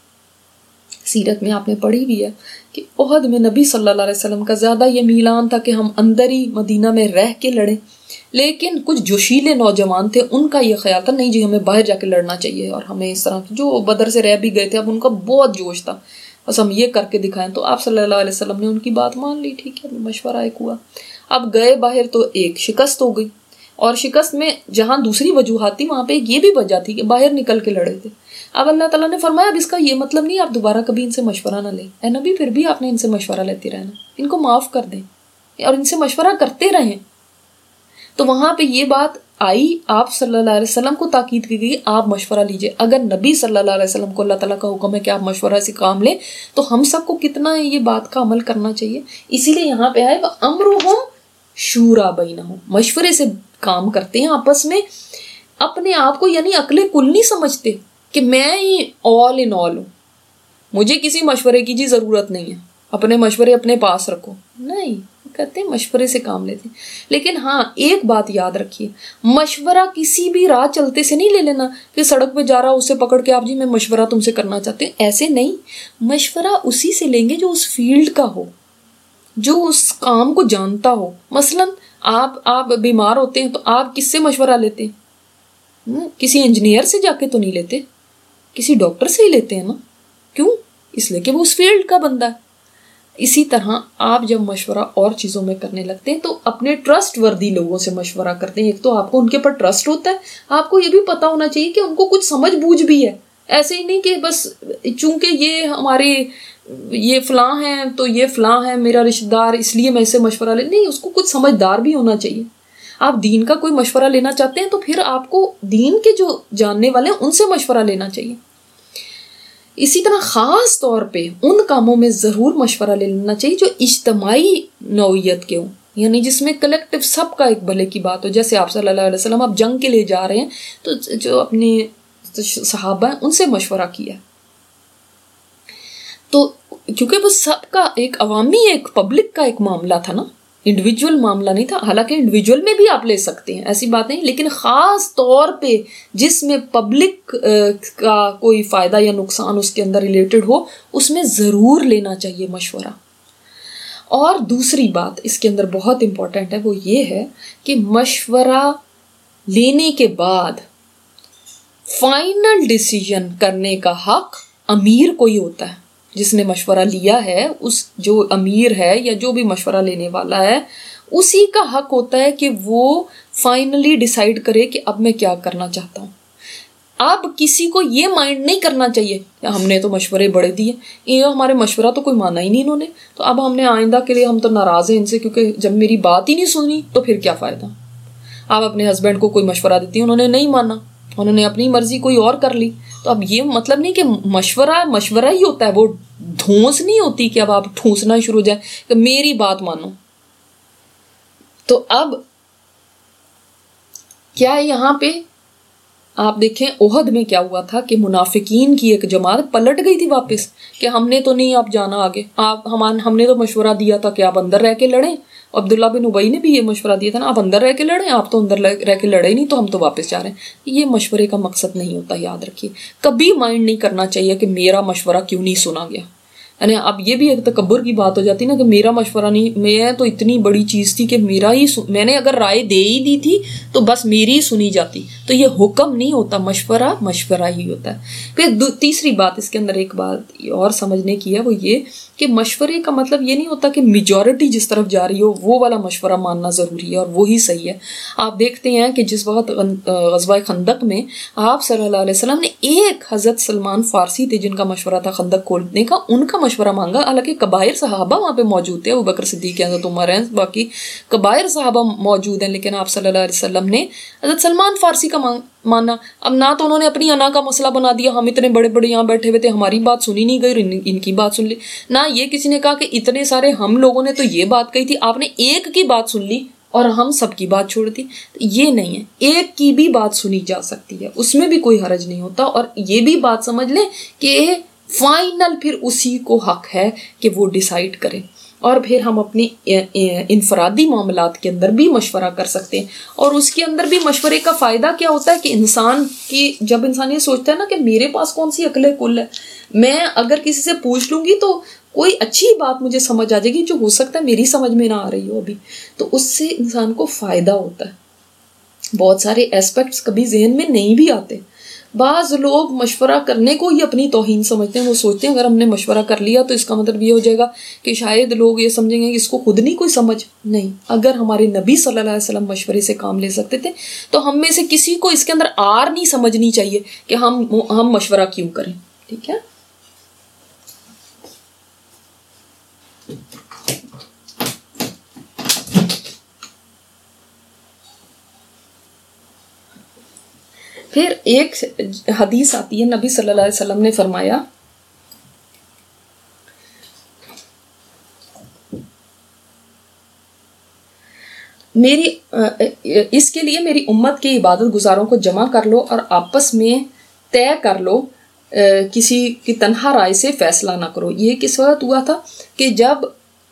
سیرت میں آپ نے پڑھی بھی ہے کہ احد میں نبی صلی اللہ علیہ وسلم کا زیادہ یہ میلان تھا کہ ہم اندر ہی مدینہ میں رہ کے لڑیں، لیکن کچھ جوشیلے نوجوان تھے، ان کا یہ خیال تھا نہیں جی ہمیں باہر جا کے لڑنا چاہیے، اور ہمیں اس طرح جو بدر سے رہ بھی گئے تھے اب ان کا بہت جوش تھا، بس ہم یہ کر کے دکھائیں. تو آپ صلی اللہ علیہ وسلم نے ان کی بات مان لی، ٹھیک ہے مشورہ ایک ہوا. اب گئے باہر تو ایک شکست ہو گئی، اور شکست میں جہاں دوسری وجوہات تھی وہاں پہ یہ بھی وجہ تھی کہ باہر نکل کے لڑے تھے. اب اللہ تعالیٰ نے فرمایا اب اس کا یہ مطلب نہیں آپ دوبارہ کبھی ان سے مشورہ نہ لیں. اے نبی پھر بھی آپ نے ان سے مشورہ لیتے رہنا، ان کو معاف کر دیں اور ان سے مشورہ کرتے رہیں. تو وہاں پہ یہ بات آئی، آپ صلی اللہ علیہ وسلم کو تاکید کی گئی آپ مشورہ لیجئے. اگر نبی صلی اللہ علیہ وسلم کو اللہ تعالیٰ کا حکم ہے کہ آپ مشورہ سے کام لیں تو ہم سب کو کتنا یہ بات کا عمل کرنا چاہیے. اسی لیے یہاں پہ آئے وَأَمْرُهُمْ شُورَىٰ بَيْنَهُمْ، مشورے سے کام کرتے ہیں آپس میں. اپنے آپ کو یعنی عقل کل نہیں سمجھتے کہ میں ہی آل ان آل ہوں، مجھے کسی مشورے کی ضرورت نہیں ہے، اپنے مشورے اپنے پاس رکھو. نہیں، کہتے ہیں مشورے سے کام لیتے ہیں. لیکن ہاں ایک بات یاد رکھیے، مشورہ کسی بھی راہ چلتے سے نہیں لے لینا کہ سڑک پہ جا رہا اسے پکڑ کے آپ جی میں مشورہ تم سے کرنا چاہتے ہیں، ایسے نہیں. مشورہ اسی سے لیں گے جو اس فیلڈ کا ہو، جو اس کام کو جانتا ہو. مثلاً آپ بیمار ہوتے ہیں تو آپ کس سے مشورہ لیتے ہیں؟ کسی انجینئر سے جا کے تو نہیں لیتے، کسی ڈاکٹر سے ہی لیتے ہیں نا. کیوں؟ اس لیے کہ وہ اس فیلڈ کا بندہ ہے. اسی طرح آپ جب مشورہ اور چیزوں میں کرنے لگتے ہیں تو اپنے ٹرسٹ وردی لوگوں سے مشورہ کرتے ہیں. ایک تو آپ کو ان کے پر ٹرسٹ ہوتا ہے، آپ کو یہ بھی پتا ہونا چاہیے کہ ان کو کچھ سمجھ بوجھ بھی ہے. ایسے ہی نہیں کہ بس چونکہ یہ ہمارے یہ فلاں ہیں تو یہ فلاں ہے میرا رشتہ دار اس لیے میں اس سے مشورہ لے، نہیں، اس کو کچھ سمجھدار بھی ہونا چاہیے. آپ دین کا کوئی مشورہ لینا چاہتے ہیں تو پھر آپ کو دین کے جو جاننے والے ہیں ان سے مشورہ لینا چاہیے. اسی طرح خاص طور پہ ان کاموں میں ضرور مشورہ لے لینا چاہیے جو اجتماعی نوعیت کے ہوں، یعنی جس میں کلیکٹیو سب کا ایک بھلے کی بات ہو. جیسے آپ صلی اللہ علیہ وسلم آپ جنگ کے لیے جا رہے ہیں تو جو اپنے صحابہ ہیں ان سے مشورہ کیا. تو کیونکہ وہ سب کا ایک عوامی ایک پبلک کا ایک معاملہ تھا نا، انڈیویجول معاملہ نہیں تھا. حالانکہ انڈیویجول میں بھی آپ لے سکتے ہیں، ایسی بات نہیں، لیکن خاص طور پہ جس میں پبلک کا کوئی فائدہ یا نقصان اس کے اندر ریلیٹڈ ہو، اس میں ضرور لینا چاہیے مشورہ. اور دوسری بات اس کے اندر بہت امپورٹنٹ ہے، وہ یہ ہے کہ مشورہ لینے کے بعد فائنل ڈیسیژن کرنے کا حق امیر کو ہی ہوتا ہے. جس نے مشورہ لیا ہے، اس جو امیر ہے یا جو بھی مشورہ لینے والا ہے، اسی کا حق ہوتا ہے کہ وہ فائنلی ڈیسائیڈ کرے کہ اب میں کیا کرنا چاہتا ہوں. اب کسی کو یہ مائنڈ نہیں کرنا چاہیے کہ ہم نے تو مشورے بڑے دیے، یہ ہمارے مشورہ تو کوئی مانا ہی نہیں انہوں نے، تو اب ہم نے آئندہ کے لیے ہم تو ناراض ہیں ان سے، کیونکہ جب میری بات ہی نہیں سنی تو پھر کیا فائدہ. آپ اپنے ہسبینڈ کو کوئی مشورہ دیتی ہیں، انہوں نے نہیں مانا، انہوں نے اپنی مرضی کوئی اور کر لی، تو اب یہ مطلب نہیں کہ مشورہ ہی ہوتا ہے، وہ دھونس نہیں ہوتی کہ اب آپ ٹھونسنا شروع ہو جائے کہ میری بات مانو. تو اب کیا یہاں پہ آپ دیکھیں احد میں کیا ہوا تھا کہ منافقین کی ایک جماعت پلٹ گئی تھی واپس کہ ہم نے تو نہیں اب جانا آگے، ہم نے تو مشورہ دیا تھا کہ آپ اندر رہ کے لڑیں. عبداللہ بن ابی نے بھی یہ مشورہ دیا تھا نا، آپ اندر رہ کے لڑیں، آپ تو اندر رہ کے لڑے نہیں، تو ہم تو واپس جا رہے ہیں. یہ مشورے کا مقصد نہیں ہوتا، یاد رکھیے. کبھی مائنڈ نہیں کرنا چاہیے کہ میرا مشورہ کیوں نہیں سنا گیا. یعنی اب یہ بھی ایک تکبر کی بات ہو جاتی نا کہ میرا مشورہ نہیں، میں تو اتنی بڑی چیز تھی کہ میں نے اگر رائے دے ہی دی تھی تو بس میری ہی سنی جاتی. تو یہ حکم نہیں ہوتا، مشورہ ہی ہوتا ہے. پھر تیسری بات اس کے اندر ایک بات اور سمجھنے کی ہے، وہ یہ کہ مشورے کا مطلب یہ نہیں ہوتا کہ میجورٹی جس طرف جا رہی ہو وہ والا مشورہ ماننا ضروری ہے اور وہی صحیح ہے. آپ دیکھتے ہیں کہ جس وقت غزوہ خندق میں آپ صلی اللہ علیہ وسلم نے ایک حضرت سلمان فارسی تھے جن کا مشورہ تھا خندق کھودنے کا، ان کا مشورہ مانگا. حالانکہ کبائر صحابہ وہاں پہ موجود تھے، ابوبکر صدیق، حضرت عمر ہیں، باقی کبائر صحابہ موجود ہیں، لیکن آپ صلی اللہ علیہ وسلم نے حضرت سلمان فارسی کا مانا. اب نہ تو انہوں نے اپنی انا کا مسئلہ بنا دیا، ہم اتنے بڑے بڑے یہاں بیٹھے ہوئے تھے، ہماری بات سنی نہیں گئی اور ان کی بات سن لی، نہ یہ کسی نے کہا کہ اتنے سارے ہم لوگوں نے تو یہ بات کہی تھی، آپ نے ایک کی بات سن لی اور ہم سب کی بات چھوڑ دی. یہ نہیں ہے، ایک کی بھی بات سنی جا سکتی ہے، اس میں بھی کوئی حرج نہیں ہوتا. اور یہ بھی بات سمجھ لیں کہ فائنل پھر اسی کو حق ہے کہ وہ ڈیسائیڈ کرے. اور پھر ہم اپنی انفرادی معاملات کے اندر بھی مشورہ کر سکتے ہیں. اور اس کے اندر بھی مشورے کا فائدہ کیا ہوتا ہے کہ جب انسان یہ سوچتا ہے نا کہ میرے پاس کون سی عقل کل ہے، میں اگر کسی سے پوچھ لوں گی تو کوئی اچھی بات مجھے سمجھ آ جائے گی جو ہو سکتا ہے میری سمجھ میں نہ آ رہی ہو ابھی، تو اس سے انسان کو فائدہ ہوتا ہے. بہت سارے ایسپیکٹس کبھی ذہن میں نہیں بھی آتے. بعض لوگ مشورہ کرنے کو ہی اپنی توہین سمجھتے ہیں، وہ سوچتے ہیں اگر ہم نے مشورہ کر لیا تو اس کا مطلب یہ ہو جائے گا کہ شاید لوگ یہ سمجھیں گے کہ اس کو خود نہیں کوئی سمجھ. نہیں، اگر ہمارے نبی صلی اللہ علیہ وسلم مشورے سے کام لے سکتے تھے تو ہم میں سے کسی کو اس کے اندر آر نہیں سمجھنی چاہیے کہ ہم مشورہ کیوں کریں. ٹھیک ہے. پھر ایک حدیث آتی ہے، نبی صلی اللہ علیہ وسلم نے فرمایا اس کے لیے میری امت کے عبادت گزاروں کو جمع کر لو اور آپس میں طے کر لو، کسی کی تنہا رائے سے فیصلہ نہ کرو. یہ کس وقت ہوا تھا کہ جب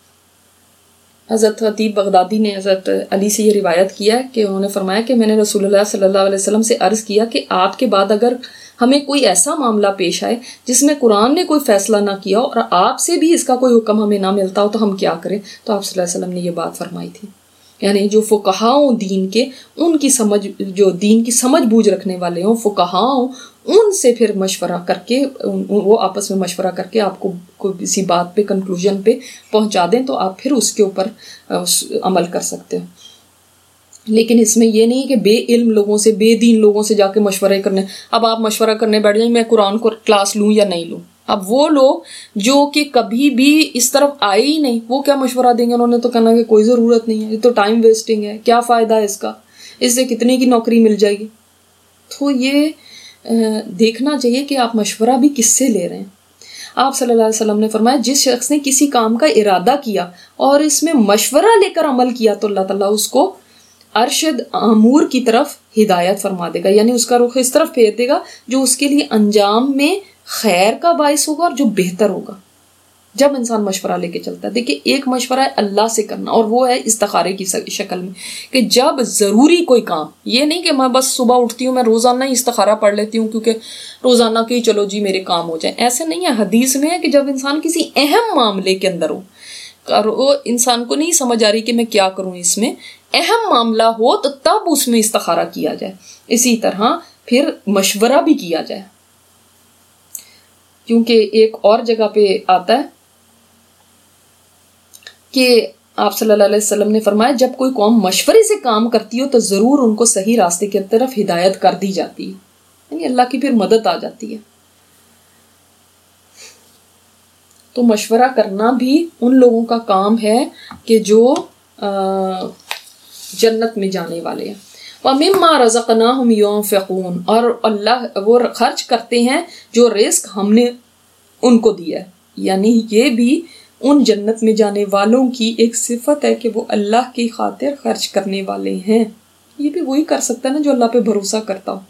حضرت خطیب بغدادی نے حضرت علی سے یہ روایت کیا کہ انہوں نے فرمایا کہ میں نے رسول اللہ صلی اللہ علیہ وسلم سے عرض کیا کہ آپ کے بعد اگر ہمیں کوئی ایسا معاملہ پیش آئے جس میں قرآن نے کوئی فیصلہ نہ کیا اور آپ سے بھی اس کا کوئی حکم ہمیں نہ ملتا ہو تو ہم کیا کریں. تو آپ صلی اللہ علیہ وسلم نے یہ بات فرمائی تھی. یعنی جو فقہاؤں دین کے، ان کی جو دین کی سمجھ بوجھ رکھنے والے ہوں فقہاؤں، ان سے پھر مشورہ کر کے وہ آپس میں مشورہ کر کے آپ کو کسی بات پہ کنکلوژن پہ پہنچا دیں تو آپ پھر اس کے اوپر عمل کر سکتے ہو. لیکن اس میں یہ نہیں کہ بے علم لوگوں سے، بے دین لوگوں سے جا کے مشورے کرنے. اب آپ مشورہ کرنے بیٹھ جائیں میں قرآن کو کلاس لوں یا نہیں لوں. اب وہ لوگ جو کہ کبھی بھی اس طرف آئے ہی نہیں، وہ کیا مشورہ دیں گے؟ انہوں نے تو کہنا کہ کوئی ضرورت نہیں ہے، یہ تو ٹائم ویسٹنگ ہے، کیا فائدہ ہے اس کا، اس سے کتنے کی نوکری مل جائے گی. تو یہ دیکھنا چاہیے کہ آپ مشورہ بھی کس سے لے رہے ہیں. آپ صلی اللہ علیہ وسلم نے فرمایا جس شخص نے کسی کام کا ارادہ کیا اور اس میں مشورہ لے کر عمل کیا تو اللہ تعالیٰ اس کو ارشد امور کی طرف ہدایت فرما دے گا، یعنی اس کا رخ اس طرف پھیر دے گا جو اس کے لیے انجام میں خیر کا باعث ہوگا اور جو بہتر ہوگا. جب انسان مشورہ لے کے چلتا ہے. دیکھیے ایک مشورہ ہے اللہ سے کرنا اور وہ ہے استخارے کی شکل میں کہ جب ضروری کوئی کام, یہ نہیں کہ میں بس صبح اٹھتی ہوں میں روزانہ ہی استخارہ پڑھ لیتی ہوں کیونکہ روزانہ کہ چلو جی میرے کام ہو جائیں, ایسے نہیں ہے. حدیث میں ہے کہ جب انسان کسی اہم معاملے کے اندر ہو, وہ انسان کو نہیں سمجھ آ رہی کہ میں کیا کروں اس میں, اہم معاملہ ہو تو تب اس میں استخارہ کیا جائے. اسی طرح پھر مشورہ بھی کیا جائے, کیونکہ ایک اور جگہ پہ آتا ہے کہ آپ صلی اللہ علیہ وسلم نے فرمایا جب کوئی قوم مشورے سے کام کرتی ہو تو ضرور ان کو صحیح راستے کی طرف ہدایت کر دی جاتی ہے, یعنی اللہ کی پھر مدد آ جاتی ہے. تو مشورہ کرنا بھی ان لوگوں کا کام ہے کہ جو جنت میں جانے والے ہیں. وَمِمَّا رَزَقْنَاهُمْ يُنْفِقُونَ, اور اللہ وہ خرچ کرتے ہیں جو رزق ہم نے ان کو دیا ہے. یعنی یہ بھی ان جنت میں جانے والوں کی ایک صفت ہے کہ وہ اللہ کی خاطر خرچ کرنے والے ہیں. یہ بھی وہی کر سکتا ہے نا جو اللہ پہ بھروسہ کرتا ہو.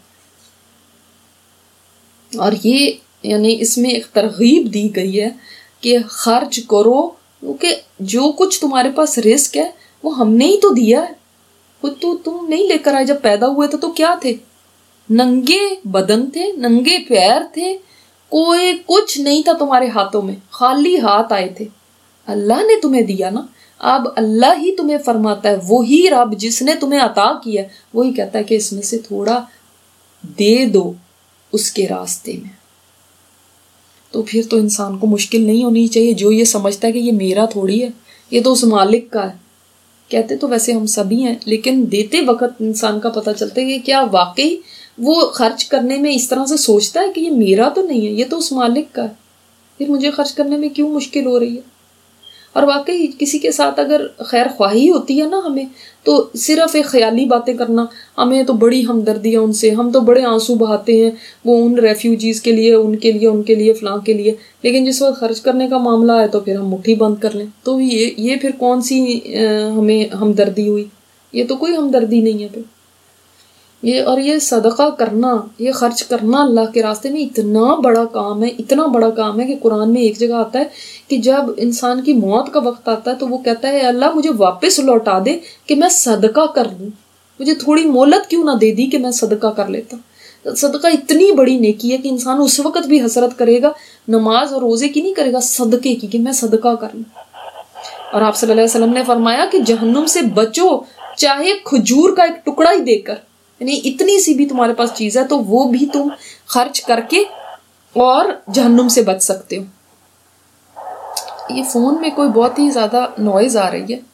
اور یہ یعنی اس میں ایک ترغیب دی گئی ہے کہ خرچ کرو, کیونکہ جو کچھ تمہارے پاس رزق ہے وہ ہم نے ہی تو دیا ہے, خود تو تم نہیں لے کر آئے. جب پیدا ہوئے تھے تو کیا تھے؟ ننگے بدن تھے, ننگے پیر تھے, کوئی کچھ نہیں تھا تمہارے ہاتھوں میں, خالی ہاتھ آئے تھے. اللہ نے تمہیں دیا نا. اب اللہ ہی تمہیں فرماتا ہے, وہی رب جس نے تمہیں عطا کیا وہی کہتا ہے کہ اس میں سے تھوڑا دے دو اس کے راستے میں. تو پھر تو انسان کو مشکل نہیں ہونی چاہیے جو یہ سمجھتا ہے کہ یہ میرا تھوڑی ہے, یہ تو اس مالک کا ہے. کہتے تو ویسے ہم سبھی ہیں, لیکن دیتے وقت انسان کا پتہ چلتا ہے کہ کیا واقعی وہ خرچ کرنے میں اس طرح سے سوچتا ہے کہ یہ میرا تو نہیں ہے, یہ تو اس مالک کا ہے, پھر مجھے خرچ کرنے میں کیوں مشکل ہو رہی ہے. اور واقعی کسی کے ساتھ اگر خیر خواہی ہوتی ہے نا ہمیں, تو صرف ایک خیالی باتیں کرنا, ہمیں تو بڑی ہمدردی ہے ان سے, ہم تو بڑے آنسو بہاتے ہیں وہ ان ریفیوجیز کے لیے, ان کے لیے فلاں کے لیے, لیکن جس وقت خرچ کرنے کا معاملہ ہے تو پھر ہم مٹھی بند کر لیں. تو یہ پھر کون سی ہمیں ہمدردی ہوئی؟ یہ تو کوئی ہمدردی نہیں ہے پھر. یہ صدقہ کرنا, یہ خرچ کرنا اللہ کے راستے میں اتنا بڑا کام ہے, اتنا بڑا کام ہے کہ قرآن میں ایک جگہ آتا ہے کہ جب انسان کی موت کا وقت آتا ہے تو وہ کہتا ہے اللہ مجھے واپس لوٹا دے کہ میں صدقہ کر لوں, مجھے تھوڑی مہلت کیوں نہ دے دی کہ میں صدقہ کر لیتا. صدقہ اتنی بڑی نیکی ہے کہ انسان اس وقت بھی حسرت کرے گا, نماز اور روزے کی نہیں کرے گا, صدقے کی, کہ میں صدقہ کر لوں. اور آپ صلی اللہ علیہ وسلم نے فرمایا کہ جہنم سے بچو چاہے کھجور کا ایک ٹکڑا ہی دے کر, یعنی اتنی سی بھی تمہارے پاس چیز ہے تو وہ بھی تم خرچ کر کے اور جہنم سے بچ سکتے ہو. یہ فون میں کوئی بہت ہی زیادہ نوائز آ رہی ہے,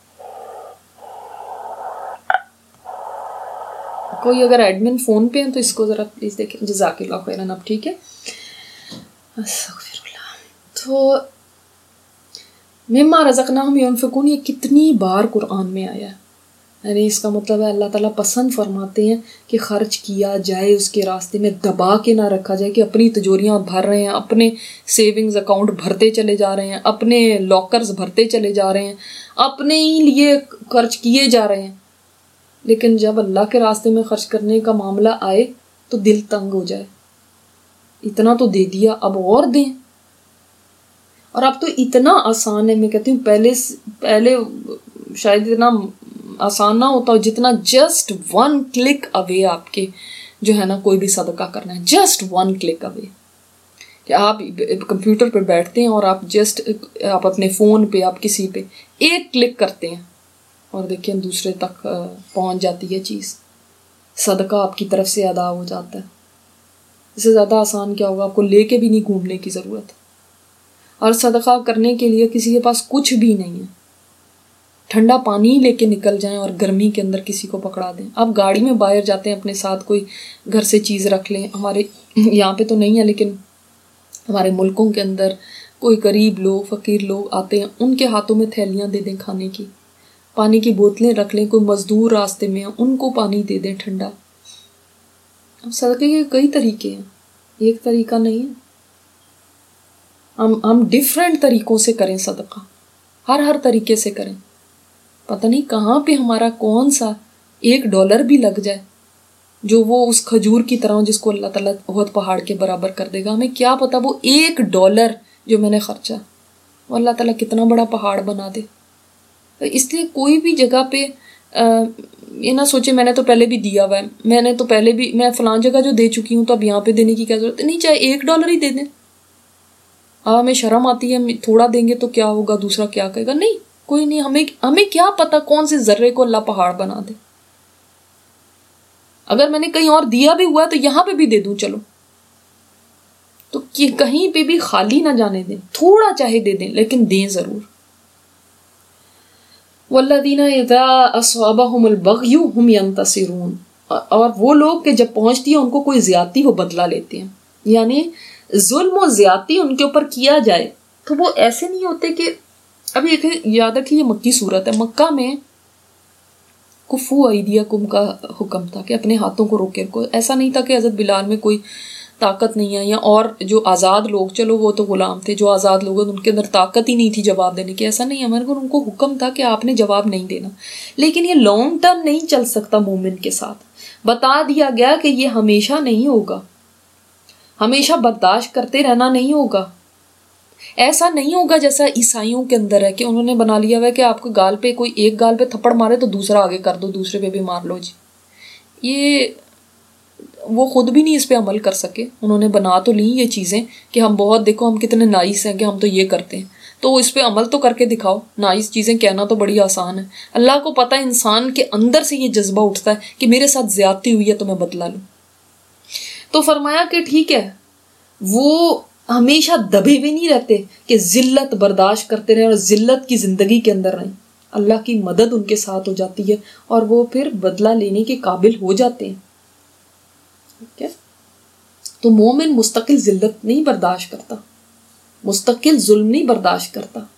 کوئی اگر ایڈمن فون پہ ہیں تو اس کو ذرا پلیز دیکھیں. جزاک اللہ خیرن. اب ٹھیک ہے. تو مما رزقناہم ینفقون یہ کتنی بار قرآن میں آیا ہے, یعنی اس کا مطلب ہے اللہ تعالیٰ پسند فرماتے ہیں کہ خرچ کیا جائے اس کے راستے میں, دبا کے نہ رکھا جائے کہ اپنی تجوریاں بھر رہے ہیں, اپنے سیونگز اکاؤنٹ بھرتے چلے جا رہے ہیں, اپنے لاکرز بھرتے چلے جا رہے ہیں, اپنے ہی لیے خرچ کیے جا رہے ہیں. لیکن جب اللہ کے راستے میں خرچ کرنے کا معاملہ آئے تو دل تنگ ہو جائے, اتنا تو دے دیا اب اور دیں. اور اب تو اتنا آسان ہے, میں کہتی ہوں پہلے شاید اتنا آسان نہ ہوتا جتنا جسٹ 1 کلک اوے آپ کے جو ہے نا کوئی بھی صدقہ کرنا ہے, جسٹ 1 کلک اوے. کہ آپ کمپیوٹر پہ بیٹھتے ہیں اور آپ اپنے فون پہ آپ کسی پہ ایک کلک کرتے ہیں اور دیکھیں دوسرے تک پہنچ جاتی ہے چیز, صدقہ آپ کی طرف سے ادا ہو جاتا ہے. اس سے زیادہ آسان کیا ہوگا؟ آپ کو لے کے بھی نہیں گھومنے کی ضرورت. اور صدقہ کرنے کے لیے کسی کے پاس کچھ بھی نہیں ہے, ٹھنڈا پانی لے کے نکل جائیں اور گرمی کے اندر کسی کو پکڑا دیں. آپ گاڑی میں باہر جاتے ہیں اپنے ساتھ کوئی گھر سے چیز رکھ لیں. ہمارے یہاں پہ تو نہیں ہے لیکن ہمارے ملکوں کے اندر کوئی غریب لوگ فقیر لوگ آتے ہیں, ان کے ہاتھوں میں تھیلیاں دے دیں کھانے کی, پانی کی بوتلیں رکھ لیں. کوئی مزدور راستے میں ہیں ان کو پانی دے دیں ٹھنڈا. اب صدقے کے کئی طریقے ہیں, ایک طریقہ نہیں ہے. ہم ڈیفرنٹ طریقوں سے کریں صدقہ, ہر طریقے سے کریں. پتہ نہیں کہاں پہ ہمارا کون سا $1 بھی لگ جائے جو وہ اس کھجور کی طرح جس کو اللہ تعالیٰ بہت پہاڑ کے برابر کر دے گا. ہمیں کیا پتہ وہ $1 جو میں نے خرچا وہ اللہ تعالیٰ کتنا بڑا پہاڑ بنا دے. اس لیے کوئی بھی جگہ پہ یہ نہ سوچے میں نے تو پہلے بھی دیا ہوا ہے, میں فلان جگہ جو دے چکی ہوں تو اب یہاں پہ دینے کی کیا ضرورت ہے. نہیں, چاہے $1 ہی دے دیں. ہمیں شرم آتی ہے, تھوڑا دیں گے تو کیا ہوگا, دوسرا کیا کہے گا. نہیں, کوئی نہیں, ہمیں کیا پتا کون سے ذرے کو اللہ پہاڑ بنا دے. اگر میں نے کہیں اور دیا بھی ہوا ہے تو یہاں پہ بھی دے دوں چلو, تو کہیں پہ بھی خالی نہ جانے دیں, تھوڑا چاہے دے دیں لیکن دیں ضرور. والذین اذا اصابہم البغی ہم ینتصرون, اور وہ لوگ کہ جب پہنچتی ہے ان کو کوئی زیادتی وہ بدلہ لیتے ہیں. یعنی ظلم و زیادتی ان کے اوپر کیا جائے تو وہ ایسے نہیں ہوتے کہ ابھی یاد رکھیے یہ مکی صورت ہے. مکہ میں کفو ایدیکم کا حکم تھا کہ اپنے ہاتھوں کو روکے رکھو. ایسا نہیں تھا کہ حضرت بلال میں کوئی طاقت نہیں ہے, یا اور جو آزاد لوگ, چلو وہ تو غلام تھے, جو آزاد لوگ ان کے اندر طاقت ہی نہیں تھی جواب دینے کی, ایسا نہیں ہے. ہمارے کو ان کو حکم تھا کہ آپ نے جواب نہیں دینا. لیکن یہ لانگ ٹرم نہیں چل سکتا مومن کے ساتھ. بتا دیا گیا کہ یہ ہمیشہ نہیں ہوگا, ہمیشہ برداشت کرتے رہنا نہیں ہوگا. ایسا نہیں ہوگا جیسا عیسائیوں کے اندر ہے کہ انہوں نے بنا لیا ہوا ہے کہ آپ کو گال پہ کوئی ایک گال پہ تھپڑ مارے تو دوسرا آگے کر دو, دوسرے پہ بھی مار لو. جی یہ وہ خود بھی نہیں اس پہ عمل کر سکے. انہوں نے بنا تو لی یہ چیزیں کہ ہم بہت, دیکھو ہم کتنے نائس ہیں کہ ہم تو یہ کرتے ہیں, تو اس پہ عمل تو کر کے دکھاؤ. نائس چیزیں کہنا تو بڑی آسان ہے. اللہ کو پتہ ہے انسان کے اندر سے یہ جذبہ اٹھتا ہے کہ میرے ساتھ زیادتی ہوئی ہے تو میں بدلا لوں. تو فرمایا کہ ٹھیک ہے, وہ ہمیشہ دبے ہوئے نہیں رہتے کہ ذلت برداشت کرتے رہیں اور ذلت کی زندگی کے اندر رہیں. اللہ کی مدد ان کے ساتھ ہو جاتی ہے اور وہ پھر بدلہ لینے کے قابل ہو جاتے ہیں. تو مومن مستقل ذلت نہیں برداشت کرتا, مستقل ظلم نہیں برداشت کرتا.